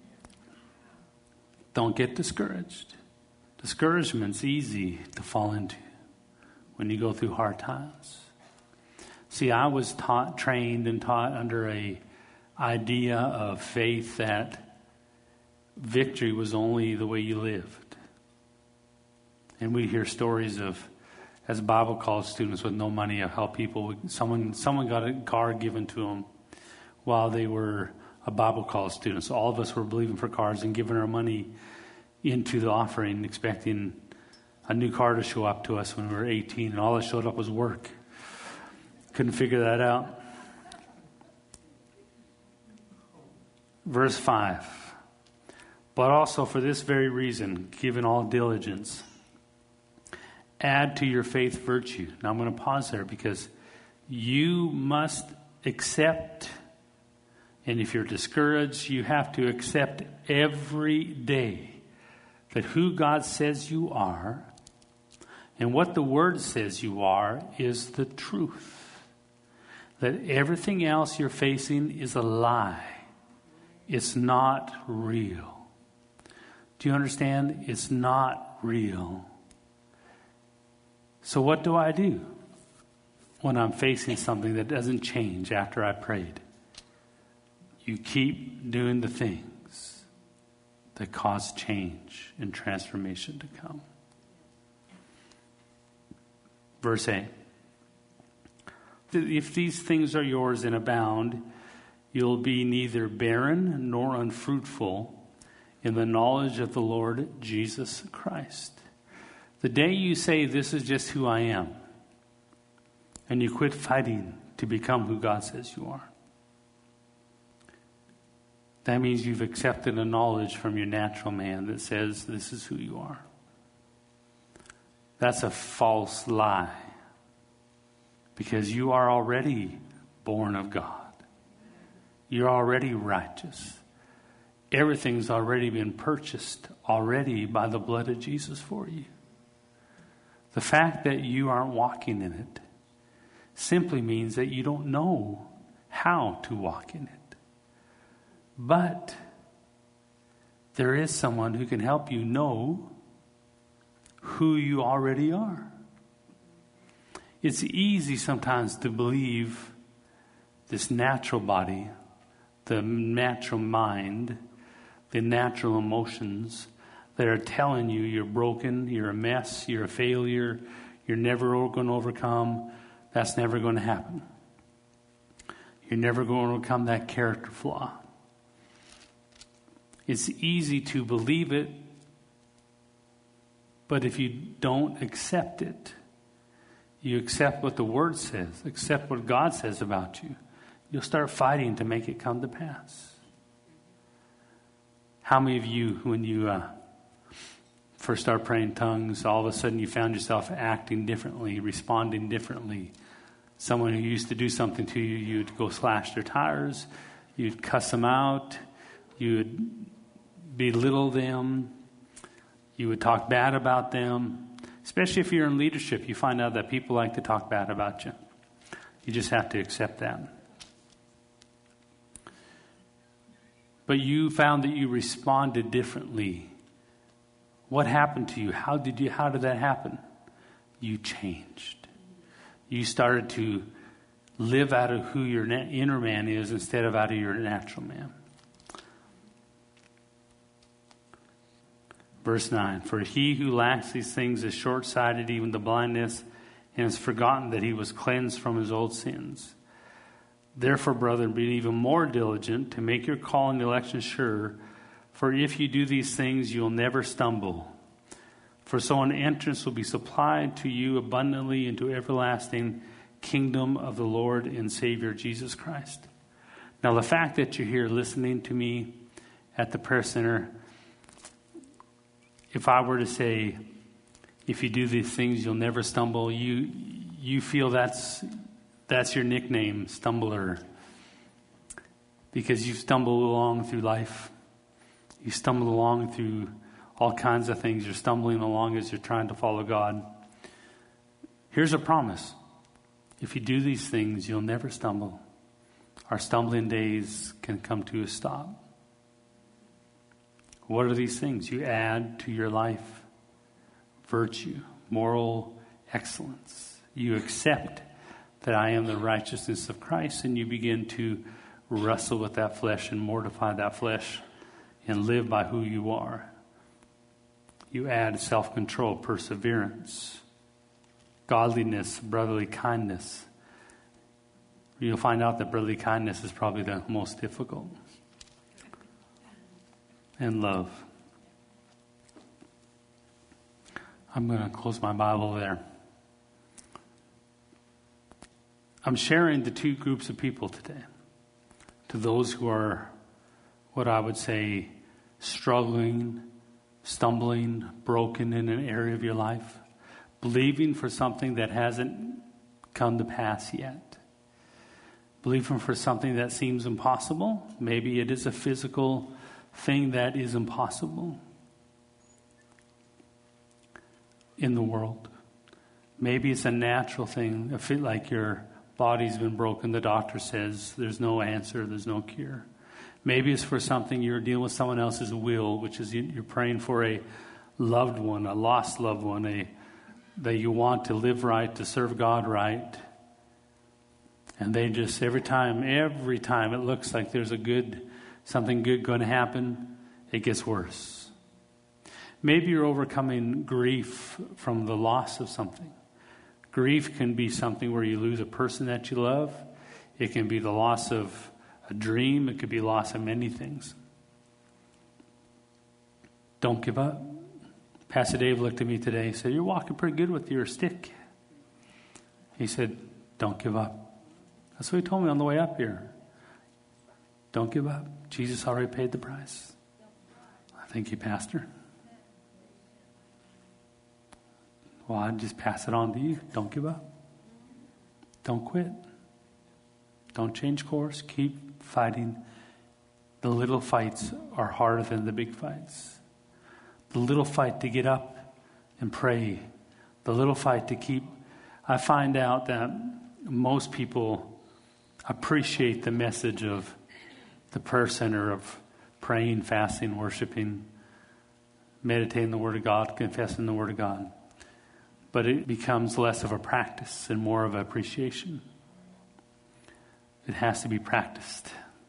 Don't get discouraged. Discouragement's easy to fall into when you go through hard times. See, I was trained and taught under a idea of faith that victory was only the way you lived. And we hear stories of, as Bible college students with no money, of how someone got a car given to them while they were a Bible college student. So all of us were believing for cars and giving our money into the offering, expecting a new car to show up to us when we were 18, and all that showed up was work. Couldn't figure that out. Verse 5. But also for this very reason, given all diligence, add to your faith virtue. Now I'm going to pause there because You must accept, and if you're discouraged, you have to accept every day that who God says you are and what the Word says you are is the truth. That everything else you're facing is a lie. It's not real. Do you understand? It's not real. So what do I do when I'm facing something that doesn't change after I prayed? You keep doing the things that cause change and transformation to come. Verse 8. If these things are yours and abound, you'll be neither barren nor unfruitful in the knowledge of the Lord Jesus Christ. The day you say, this is just who I am, and you quit fighting to become who God says you are, that means you've accepted a knowledge from your natural man that says this is who you are. That's a false lie, because you are already born of God. You're already righteous. Everything's already been purchased already by the blood of Jesus for you. The fact that you aren't walking in it simply means that you don't know how to walk in it. But there is someone who can help you know who you already are. It's easy sometimes to believe this natural body, the natural mind, the natural emotions that are telling you you're broken, you're a mess, you're a failure, you're never going to overcome. That's never going to happen. You're never going to overcome that character flaw. It's easy to believe it, but if you don't accept it, you accept what the Word says, accept what God says about you, you'll start fighting to make it come to pass. How many of you, when you first start praying in tongues, all of a sudden you found yourself acting differently, responding differently? Someone who used to do something to you, you'd go slash their tires, you'd cuss them out, you'd belittle them, you would talk bad about them. Especially if you're in leadership, you find out that people like to talk bad about you. You just have to accept that. But you found that you responded differently. What happened to you? How did that happen? You changed. You started to live out of who your inner man is instead of out of your natural man. Verse 9, for he who lacks these things is short-sighted, even to blindness, and has forgotten that he was cleansed from his old sins. Therefore, brethren, be even more diligent to make your call and election sure, for if you do these things, you'll never stumble. For so an entrance will be supplied to you abundantly into everlasting kingdom of the Lord and Savior Jesus Christ. Now, the fact that you're here listening to me at the prayer center, if I were to say, if you do these things, you'll never stumble, you feel that's your nickname, stumbler. Because you stumble along through life. You stumble along through all kinds of things. You're stumbling along as you're trying to follow God. Here's a promise. If you do these things, you'll never stumble. Our stumbling days can come to a stop. What are these things? You add to your life virtue, moral excellence. You accept that I am the righteousness of Christ, and you begin to wrestle with that flesh and mortify that flesh and live by who you are. You add self-control, perseverance, godliness, brotherly kindness. You'll find out that brotherly kindness is probably the most difficult. And love. I'm going to close my Bible there. I'm sharing the two groups of people today. To those who are, what I would say, struggling, stumbling, broken in an area of your life, believing for something that hasn't come to pass yet. Believing for something that seems impossible. Maybe it is a physical thing that is impossible in the world. Maybe it's a natural thing. I feel like your body's been broken. The doctor says there's no answer, there's no cure. Maybe it's for something you're dealing with someone else's will, which is you're praying for a loved one, a lost loved one, that you want to live right, to serve God right. And they just, every time it looks like there's something good going to happen, it gets worse. Maybe you're overcoming grief from the loss of something. Grief can be something where you lose a person that you love. It can be the loss of a dream. It could be loss of many things. Don't give up. Pastor Dave looked at me today and said, "You're walking pretty good with your stick." He said, "Don't give up." That's what he told me on the way up here. Don't give up. Jesus already paid the price. Thank you, Pastor. Well, I'd just pass it on to you. Don't give up. Don't quit. Don't change course. Keep fighting. The little fights are harder than the big fights. The little fight to get up and pray. The little fight to keep. I find out that most people appreciate the message of the prayer center of praying, fasting, worshiping, meditating the Word of God, confessing the Word of God. But it becomes less of a practice and more of appreciation. It has to be practiced.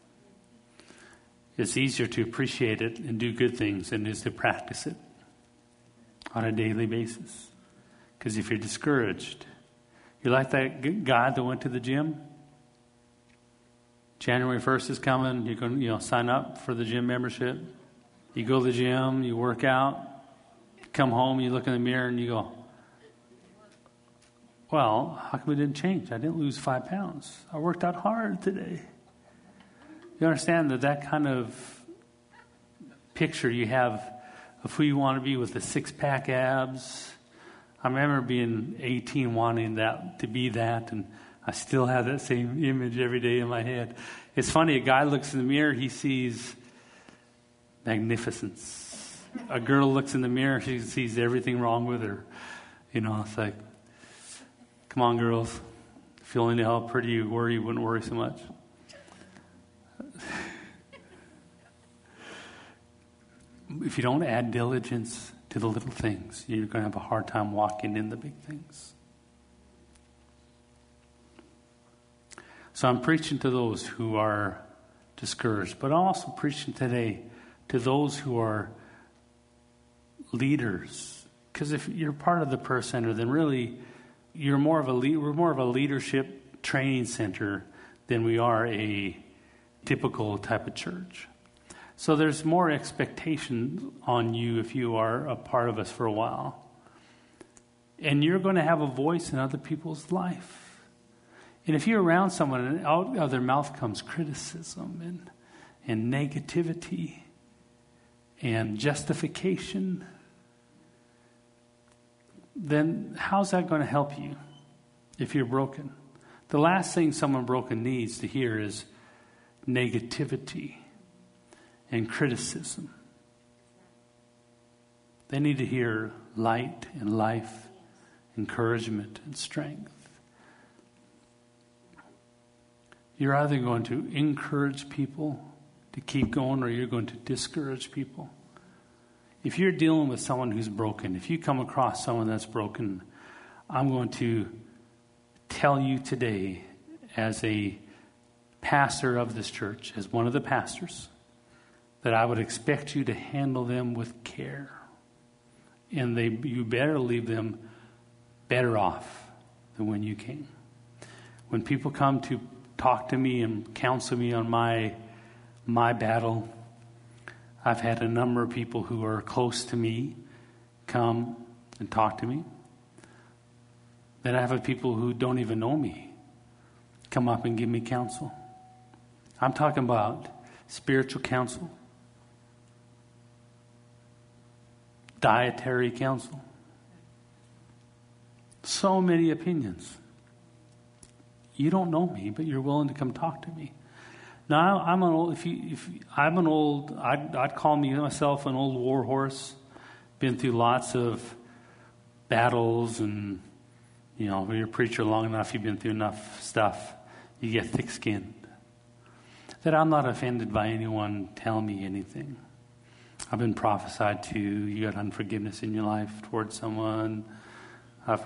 It's easier to appreciate it and do good things than it is to practice it on a daily basis. Because if you're discouraged, you're like that guy that went to the gym. January 1st is coming. You're going to sign up for the gym membership. You go to the gym, you work out, you come home, you look in the mirror and you go, "Well, how come it didn't change? I didn't lose 5 pounds. I worked out hard today." You understand that kind of picture you have of who you want to be with the six-pack abs. I remember being 18 wanting that to be that, and I still have that same image every day in my head. It's funny, a guy looks in the mirror, he sees magnificence. A girl looks in the mirror, she sees everything wrong with her. It's like, come on, girls. If you only knew how pretty you were, you wouldn't worry so much. If you don't add diligence to the little things, you're going to have a hard time walking in the big things. So I'm preaching to those who are discouraged, but I'm also preaching today to those who are leaders. Because if you're part of the prayer center, then really we're more of a leadership training center than we are a typical type of church. So there's more expectation on you if you are a part of us for a while. And you're going to have a voice in other people's life. And if you're around someone and out of their mouth comes criticism and negativity and justification, then how's that going to help you if you're broken? The last thing someone broken needs to hear is negativity and criticism. They need to hear light and life, encouragement and strength. You're either going to encourage people to keep going or you're going to discourage people. If you're dealing with someone who's broken, if you come across someone that's broken, I'm going to tell you today as a pastor of this church, as one of the pastors, that I would expect you to handle them with care. And you better leave them better off than when you came. When people come to talk to me and counsel me on my battle, I've had a number of people who are close to me come and talk to me. Then I have people who don't even know me come up and give me counsel. I'm talking about spiritual counsel, dietary counsel. So many opinions. You don't know me, but you're willing to come talk to me. Now, I'd call myself an old war horse. Been through lots of battles, and when you're a preacher long enough, you've been through enough stuff. You get thick-skinned. That I'm not offended by anyone telling me anything. I've been prophesied to. You got unforgiveness in your life towards someone. I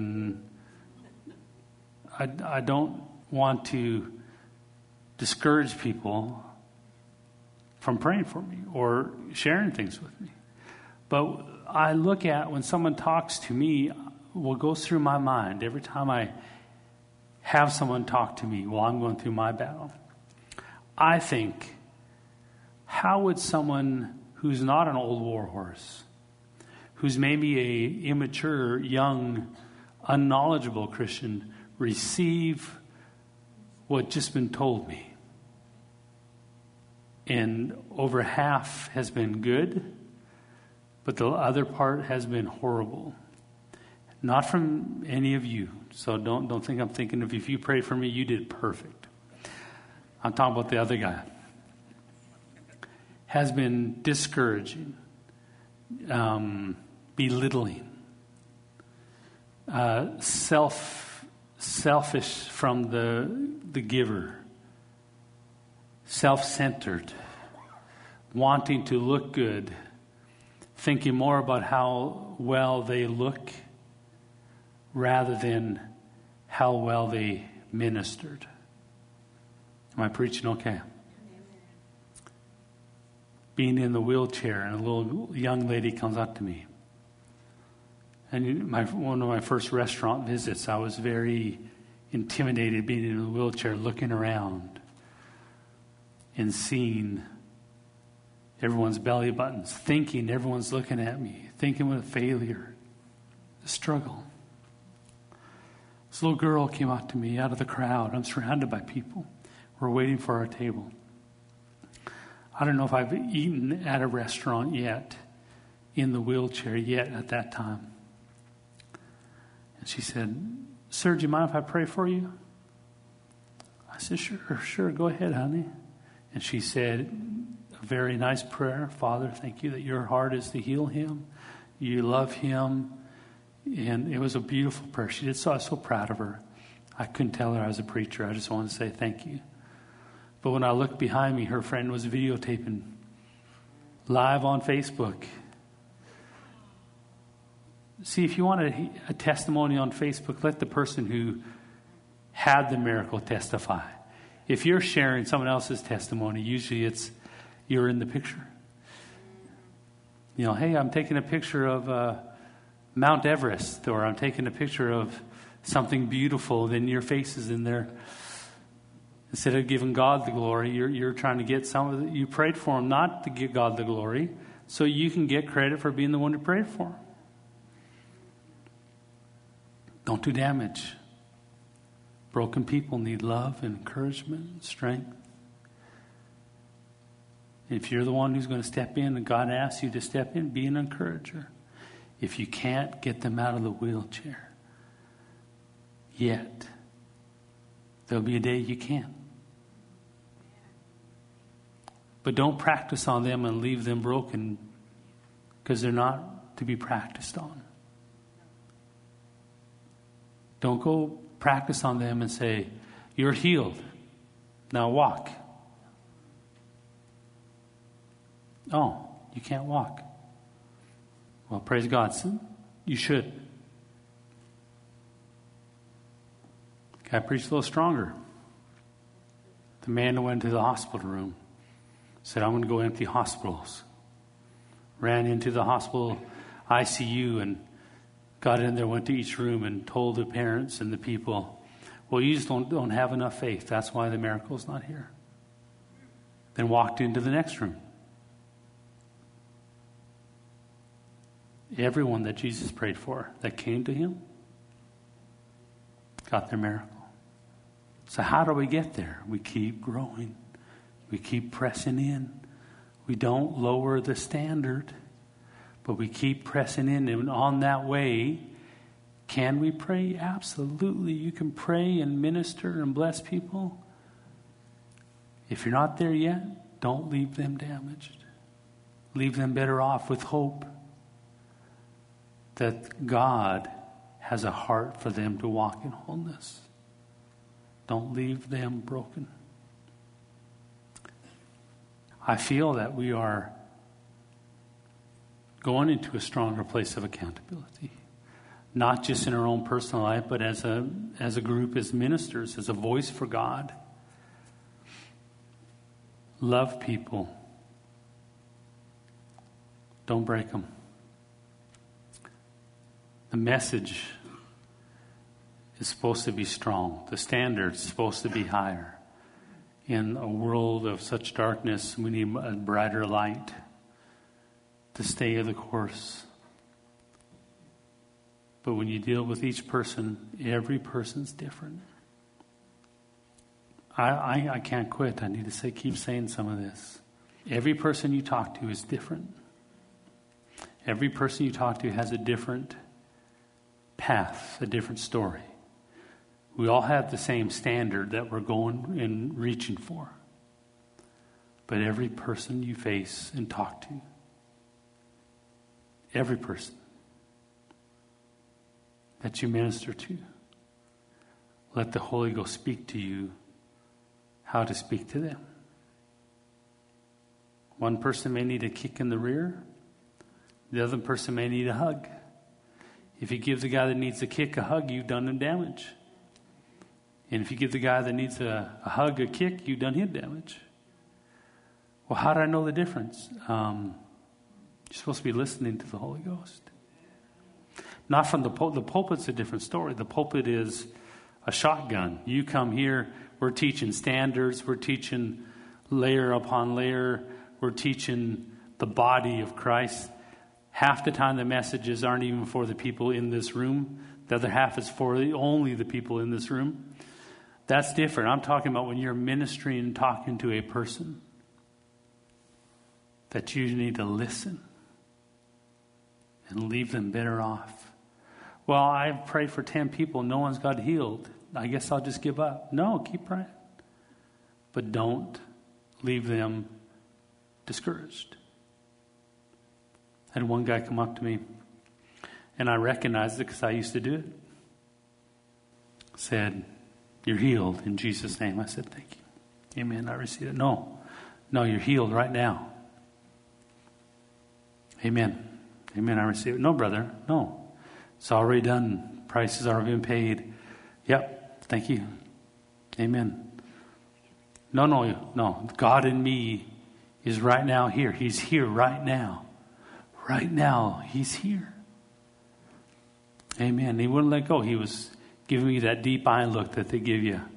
don't want to discourage people from praying for me or sharing things with me. But I look at when someone talks to me, what goes through my mind every time I have someone talk to me while I'm going through my battle. I think, how would someone who's not an old war horse, who's maybe a immature, young, unknowledgeable Christian, receive what just been told me? And over half has been good, but the other part has been horrible. Not from any of you. So don't think I'm thinking if you prayed for me, you did perfect. I'm talking about the other guy. Has been discouraging, belittling, selfish from the giver, self-centered, wanting to look good, thinking more about how well they look rather than how well they ministered. Am I preaching okay? Being in the wheelchair, and a little young lady comes up to me. And one of my first restaurant visits, I was very intimidated being in a wheelchair, looking around and seeing everyone's belly buttons, thinking everyone's looking at me, thinking what a failure, the struggle. This little girl came out to me out of the crowd. I'm surrounded by people. We're waiting for our table. I don't know if I've eaten at a restaurant yet, in the wheelchair yet at that time. And she said, "Sir, do you mind if I pray for you?" I said, Sure, go ahead, honey. And she said a very nice prayer. "Father, thank you that your heart is to heal him. You love him." And it was a beautiful prayer. She did so. I was so proud of her. I couldn't tell her I was a preacher. I just wanted to say thank you. But when I looked behind me, her friend was videotaping live on Facebook. See, if you want a testimony on Facebook, let the person who had the miracle testify. If you're sharing someone else's testimony, usually it's you're in the picture. Hey, I'm taking a picture of Mount Everest, or I'm taking a picture of something beautiful, then your face is in there. Instead of giving God the glory, you're trying to get some of it. You prayed for him not to give God the glory, so you can get credit for being the one who prayed for him. Don't do damage. Broken people need love and encouragement and strength. If you're the one who's going to step in and God asks you to step in, be an encourager. If you can't get them out of the wheelchair yet, there'll be a day you can. But don't practice on them and leave them broken, because they're not to be practiced on. Don't go practice on them and say, "You're healed. Now walk." Oh, you can't walk. Well, praise God. You should. Can I preach a little stronger? The man who went to the hospital room said, "I'm going to go empty hospitals." Ran into the hospital ICU and got in there, went to each room and told the parents and the people, "Well, you just don't have enough faith. That's why the miracle's not here." Then walked into the next room. Everyone that Jesus prayed for that came to him got their miracle. So how do we get there? We keep growing. We keep pressing in. We don't lower the standard, but we keep pressing in. And on that way, Can we pray? Absolutely. You can pray and minister and bless people. If you're not there yet, don't leave them damaged. Leave them better off with hope that God has a heart for them to walk in wholeness. Don't leave them broken. I feel that we are going into a stronger place of accountability. Not just in our own personal life, but as a group, as ministers, as a voice for God. Love people. Don't break them. The message is supposed to be strong. The standard is supposed to be higher. In a world of such darkness, we need a brighter light to stay the course. But when you deal with each person, every person's different. I can't quit. I need to keep saying some of this. Every person you talk to is different. Every person you talk to has a different path, a different story. We all have the same standard that we're going and reaching for. But every person you face and talk to, every person that you minister to, let the Holy Ghost speak to you how to speak to them. One person may need a kick in the rear. The other person may need a hug. If you give the guy that needs a kick a hug, you've done him damage. And if you give the guy that needs a hug a kick, you've done him damage. Well, how do I know the difference? You're supposed to be listening to the Holy Ghost. Not from the pulpit. The pulpit's a different story. The pulpit is a shotgun. You come here, we're teaching standards, we're teaching layer upon layer, we're teaching the body of Christ. Half the time the messages aren't even for the people in this room. The other half is for only the people in this room. That's different. I'm talking about when you're ministering and talking to a person, that you need to listen and leave them better off. Well, I've prayed for 10 people. No one's got healed. I guess I'll just give up. No, keep praying. But don't leave them discouraged. I had one guy come up to me, and I recognized it because I used to do it. Said, "You're healed in Jesus' name." I said, "Thank you. Amen. I receive it." No, you're healed right now. Amen. Amen. I receive it. No, brother. No. It's already done. Price has already been paid. Yep. Thank you. Amen. No. God in me is right now here. He's here right now. Right now, He's here. Amen. He wouldn't let go. He was giving me that deep eye look that they give you.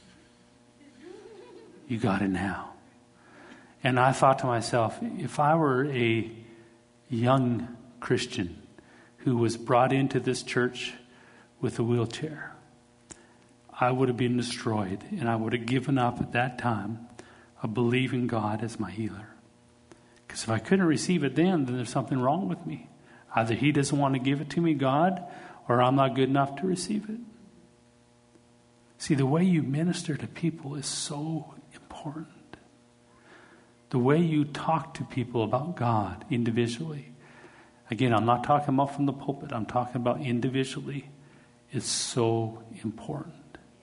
You got it now. And I thought to myself, if I were a young Christian who was brought into this church with a wheelchair, I would have been destroyed, and I would have given up at that time of believing God as my healer. Because if I couldn't receive it then there's something wrong with me. Either He doesn't want to give it to me, God, or I'm not good enough to receive it. See, the way you minister to people is so important. The way you talk to people about God individually. Again, I'm not talking about from the pulpit. I'm talking about individually. It's so important.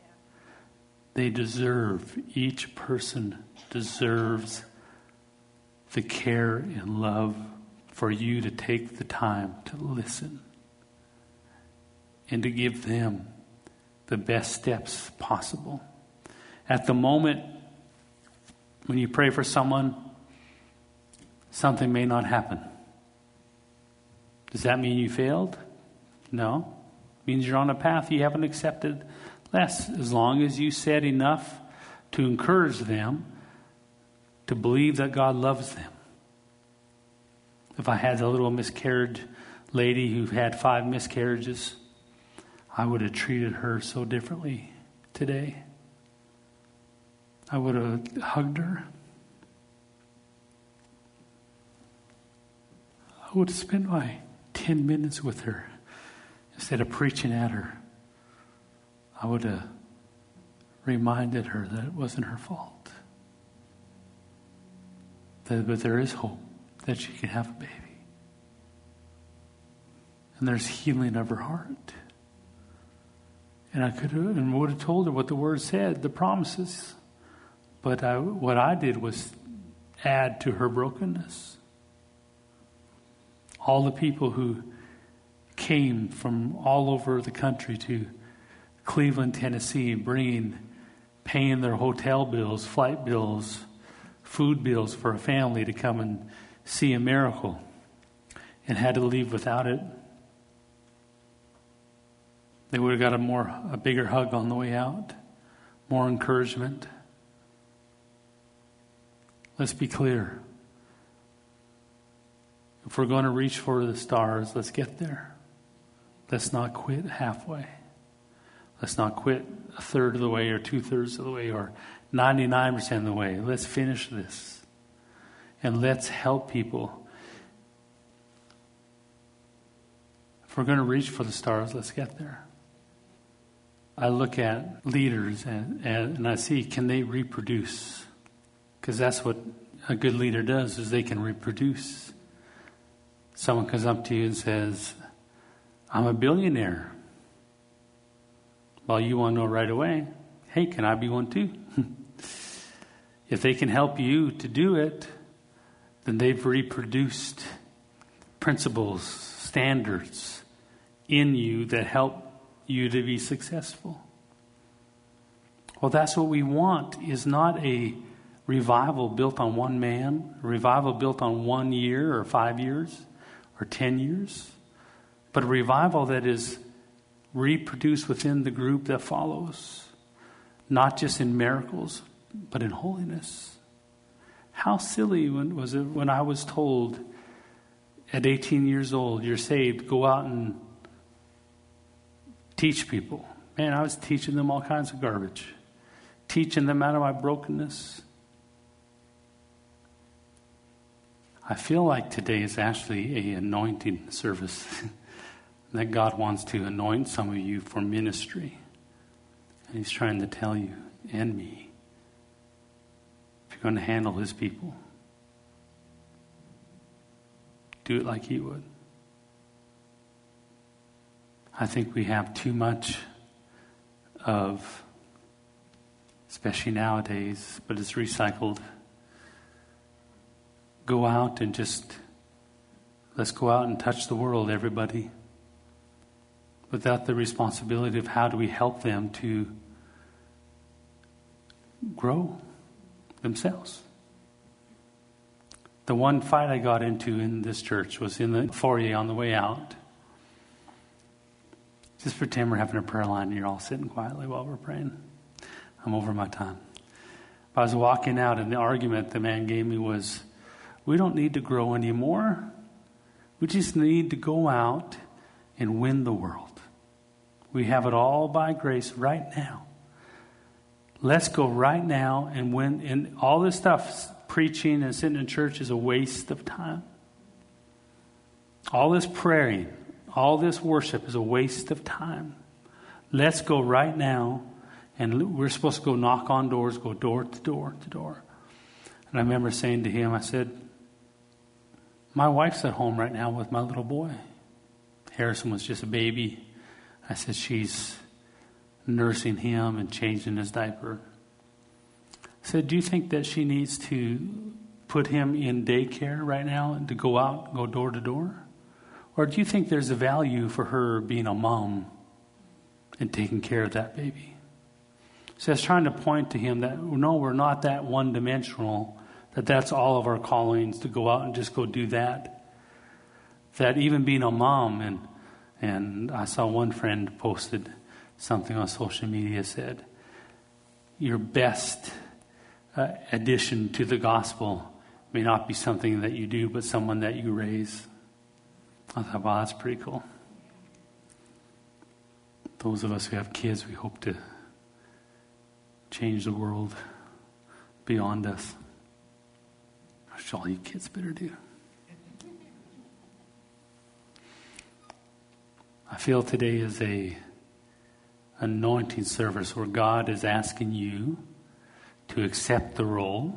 Each person deserves the care and love for you to take the time to listen and to give them the best steps possible. At the moment when you pray for someone, something may not happen. Does that mean you failed? No. It means you're on a path you haven't accepted less, as long as you said enough to encourage them to believe that God loves them. If I had a little miscarriage lady who had 5 miscarriages, I would have treated her so differently today. I would have hugged her. I would have spent my 10 minutes with her Instead of preaching at her, I would have reminded her that it wasn't her fault. But there is hope that she can have a baby. And there's healing of her heart. And I could have and would have told her what the word said, the promises. But what I did was add to her brokenness. All the people who came from all over the country to Cleveland, Tennessee, paying their hotel bills, flight bills, food bills for a family to come and see a miracle, and had to leave without it. They would have got a bigger hug on the way out, more encouragement. Let's be clear. If we're going to reach for the stars, let's get there. Let's not quit halfway. Let's not quit a third of the way or 2/3 of the way or 99% of the way. Let's finish this. And let's help people. If we're going to reach for the stars, let's get there. I look at leaders and I see, can they reproduce? Because that's what a good leader does, is they can reproduce. Someone comes up to you and says, I'm a billionaire. Well, you want to know right away, hey, can I be one too? If they can help you to do it, then they've reproduced principles, standards in you that help you to be successful. Well, that's what we want, is not a revival built on one man, a revival built on 1 year or 5 years or 10 years, but a revival that is reproduced within the group that follows, not just in miracles, but in holiness. How silly was it when I was told at 18 years old, you're saved, go out and teach people. Man, I was teaching them all kinds of garbage. Teaching them out of my brokenness. I feel like today is actually an anointing service. That God wants to anoint some of you for ministry. And He's trying to tell you and me, if you're going to handle His people, do it like He would. I think we have too much of, especially nowadays, but it's recycled. Go out and let's go out and touch the world, everybody. Without the responsibility of how do we help them to grow themselves. The one fight I got into in this church was in the foyer on the way out. Just pretend we're having a prayer line and you're all sitting quietly while we're praying. I'm over my time. I was walking out and the argument the man gave me was, we don't need to grow anymore. We just need to go out and win the world. We have it all by grace right now. Let's go right now and win. And all this stuff, preaching and sitting in church, is a waste of time. All this praying, all this worship is a waste of time. Let's go right now, and we're supposed to go knock on doors, go door to door to door. And I remember saying to him, I said, my wife's at home right now with my little boy. Harrison was just a baby. I said, she's nursing him and changing his diaper. I said, do you think that she needs to put him in daycare right now and to go out, go door to door? Or do you think there's a value for her being a mom and taking care of that baby? So I was trying to point to him that, no, we're not that one-dimensional, that's all of our callings, to go out and just go do that. That even being a mom, and I saw one friend posted something on social media, said, your best addition to the gospel may not be something that you do, but someone that you raise. I thought, wow, that's pretty cool. Those of us who have kids, we hope to change the world beyond us. That's all you kids better do. I feel today is a anointing service where God is asking you to accept the role,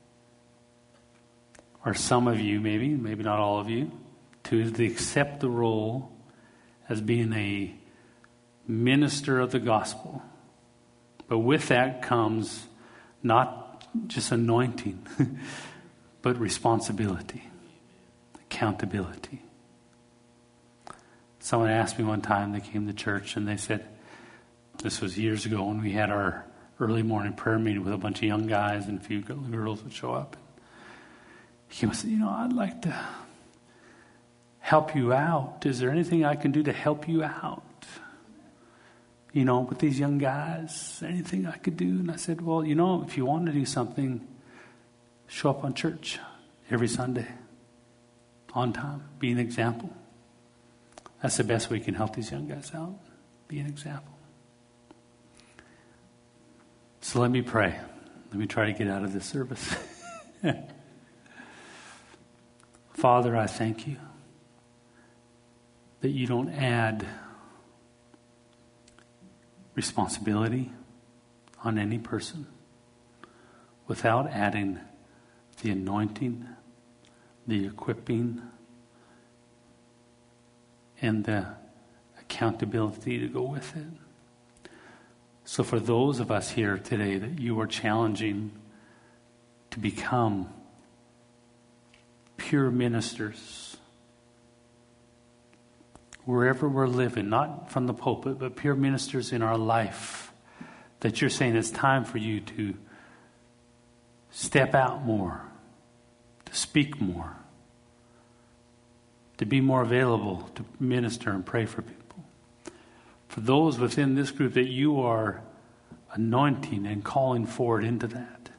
or some of you maybe not all of you, to accept the role as being a minister of the gospel. But with that comes not just anointing, but responsibility, accountability. Someone asked me one time, they came to church and they said, this was years ago when we had our early morning prayer meeting with a bunch of young guys and a few girls would show up. He said, I'd like to help you out. Is there anything I can do to help you out? With these young guys, anything I could do? And I said, well, if you want to do something, show up on church every Sunday, on time, be an example. That's the best way we can help these young guys out, be an example. So let me pray. Let me try to get out of this service. Father, I thank you that you don't add responsibility on any person without adding the anointing, the equipping, and the accountability to go with it. So for those of us here today that you are challenging to become pure ministers, wherever we're living, not from the pulpit, but pure ministers in our life, that you're saying it's time for you to step out more, to speak more, to be more available to minister and pray for people. For those within this group that you are anointing and calling forward into that,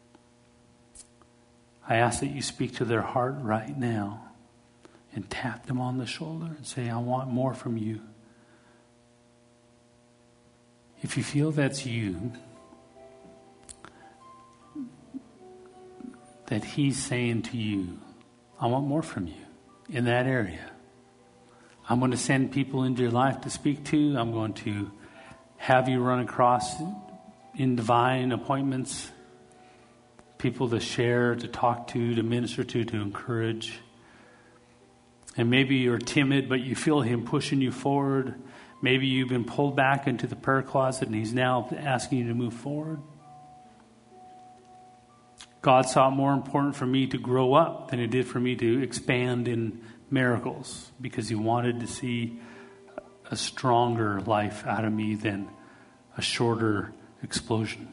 I ask that you speak to their heart right now and tap them on the shoulder and say, I want more from you. If you feel that's you, that he's saying to you, I want more from you in that area. I'm going to send people into your life to speak to. I'm going to have you run across in divine appointments, people to share, to talk to minister to encourage. And maybe you're timid, but you feel him pushing you forward. Maybe you've been pulled back into the prayer closet and he's now asking you to move forward. God saw it more important for me to grow up than it did for me to expand in miracles, because he wanted to see a stronger life out of me than a shorter explosion.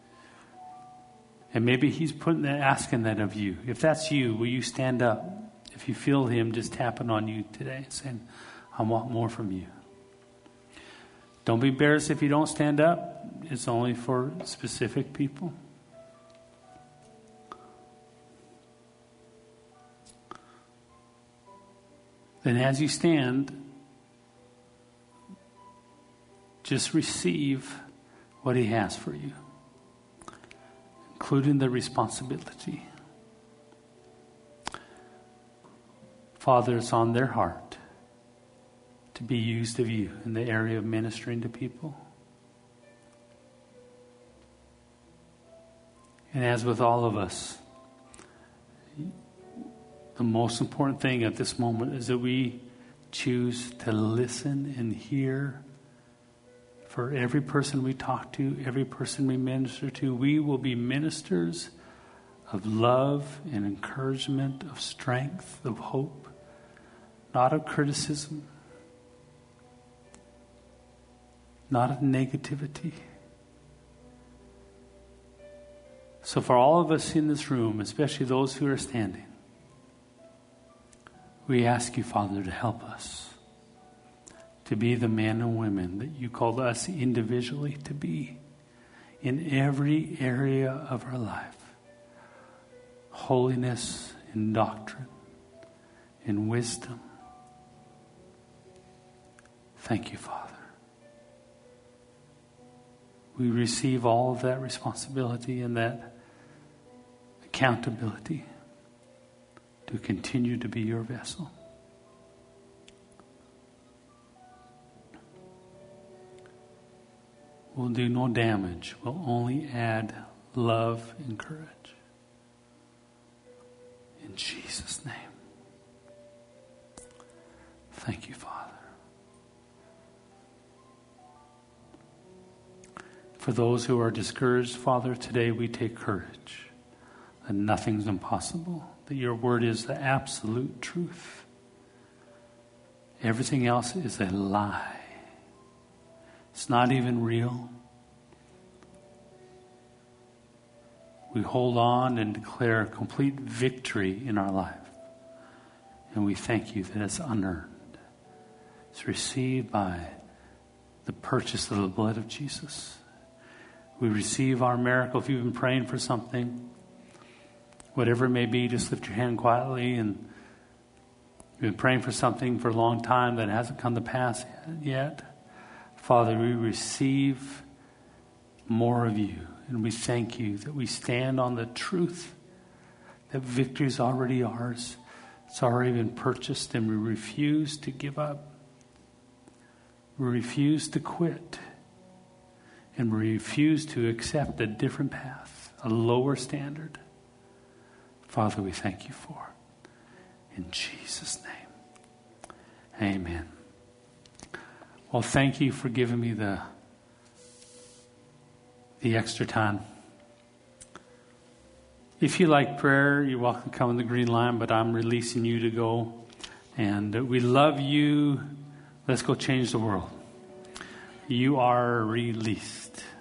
And maybe he's asking that of you. If that's you, will you stand up? If you feel him just tapping on you today, saying, I want more from you. Don't be embarrassed if you don't stand up. It's only for specific people. Then as you stand, just receive what he has for you, including the responsibility. Father, it's on their heart to be used of you in the area of ministering to people. And as with all of us, the most important thing at this moment is that we choose to listen and hear. For every person we talk to, every person we minister to, we will be ministers of love and encouragement, of strength, of hope, not of criticism, not of negativity. So for all of us in this room, especially those who are standing, we ask you, Father, to help us to be the men and women that you called us individually to be in every area of our life. Holiness in doctrine, in wisdom. Thank you, Father. We receive all of that responsibility and that accountability to continue to be your vessel. will do no damage, will only add love and courage. In Jesus' name. Thank you, Father. For those who are discouraged, Father, today we take courage that nothing's impossible, that your word is the absolute truth. Everything else is a lie. It's not even real. We hold on and declare complete victory in our life. And we thank you that it's unearned. It's received by the purchase of the blood of Jesus. We receive our miracle. If you've been praying for something, whatever it may be, just lift your hand quietly. And you've been praying for something for a long time that hasn't come to pass yet. Father, we receive more of you. And we thank you that we stand on the truth that victory is already ours. It's already been purchased, and we refuse to give up. We refuse to quit. And we refuse to accept a different path, a lower standard. Father, we thank you for it. In Jesus' name. Amen. Well, thank you for giving me the extra time. If you like prayer, you're welcome to come on the green line, but I'm releasing you to go. And we love you. Let's go change the world. You are released.